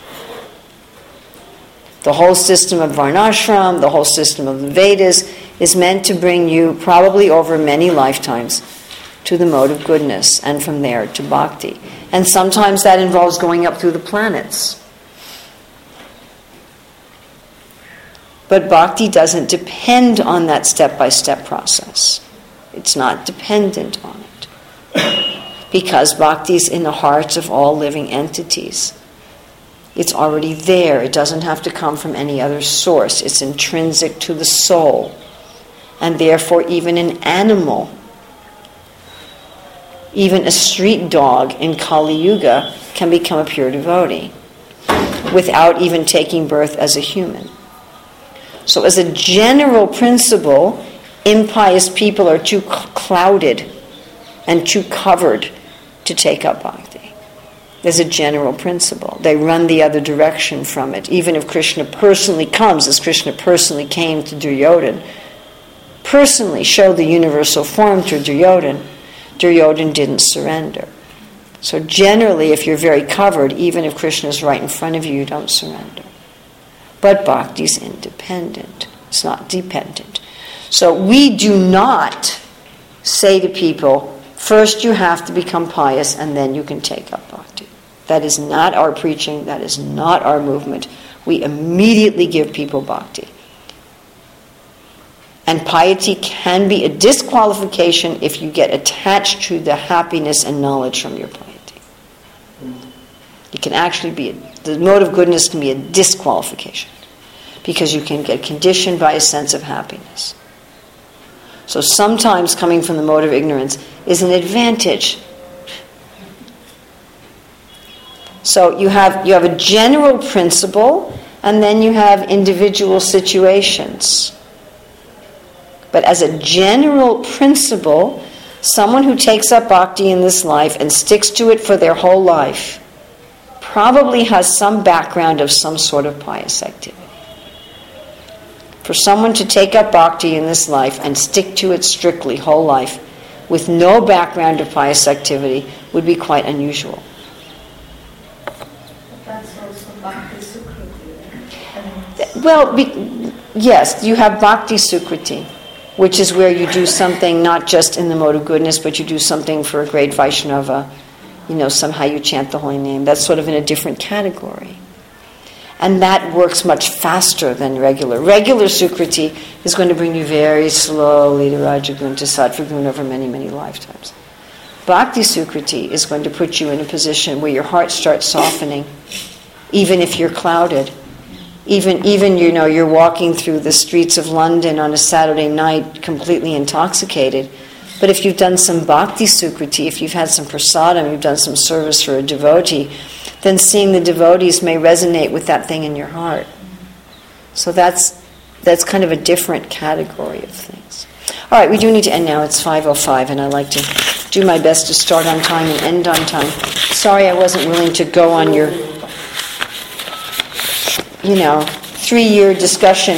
The whole system of Varnashram, the whole system of the Vedas is meant to bring you, probably over many lifetimes, to the mode of goodness, and from there to Bhakti. And sometimes that involves going up through the planets. But Bhakti doesn't depend on that step-by-step process. It's not dependent on it. Because Bhakti is in the hearts of all living entities. It's already there. It doesn't have to come from any other source. It's intrinsic to the soul. And therefore even an animal, even a street dog in Kali Yuga, can become a pure devotee without even taking birth as a human. So as a general principle, impious people are too clouded and too covered to take up bhakti. As a general principle. They run the other direction from it. Even if Krishna personally comes, as Krishna personally came to Duryodhana, personally showed the universal form to Duryodhana, Duryodhana didn't surrender. So generally, if you're very covered, even if Krishna is right in front of you, you don't surrender. But bhakti is independent. It's not dependent. So we do not say to people, first you have to become pious and then you can take up bhakti. That is not our preaching. That is not our movement. We immediately give people bhakti. And piety can be a disqualification if you get attached to the happiness and knowledge from your piety. It can actually be, a, the mode of goodness can be a disqualification because you can get conditioned by a sense of happiness. So sometimes coming from the mode of ignorance is an advantage. So you have you have a general principle and then you have individual situations. But as a general principle, someone who takes up bhakti in this life and sticks to it for their whole life probably has some background of some sort of pious activity. For someone to take up bhakti in this life and stick to it strictly whole life with no background of pious activity would be quite unusual. That's also bhakti sukriti. Well, be, yes, you have bhakti sukriti, which is where you do something not just in the mode of goodness, but you do something for a great Vaishnava. You know, somehow you chant the holy name. That's sort of in a different category. And that works much faster than regular. Regular sukriti is going to bring you very slowly to Rajagun, to Sattva-gun over many, many lifetimes. Bhakti sukriti is going to put you in a position where your heart starts softening, even if you're clouded. Even, even you know, you're walking through the streets of London on a Saturday night completely intoxicated. But if you've done some bhakti sukriti, if you've had some prasadam, you've done some service for a devotee, then seeing the devotees may resonate with that thing in your heart. So that's that's kind of a different category of things. All right, we do need to end now. It's five oh five, and I like to do my best to start on time and end on time. Sorry I wasn't willing to go on your, you know, three-year discussion.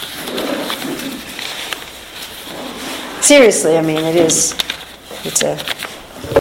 Seriously, I mean, it is, it's a...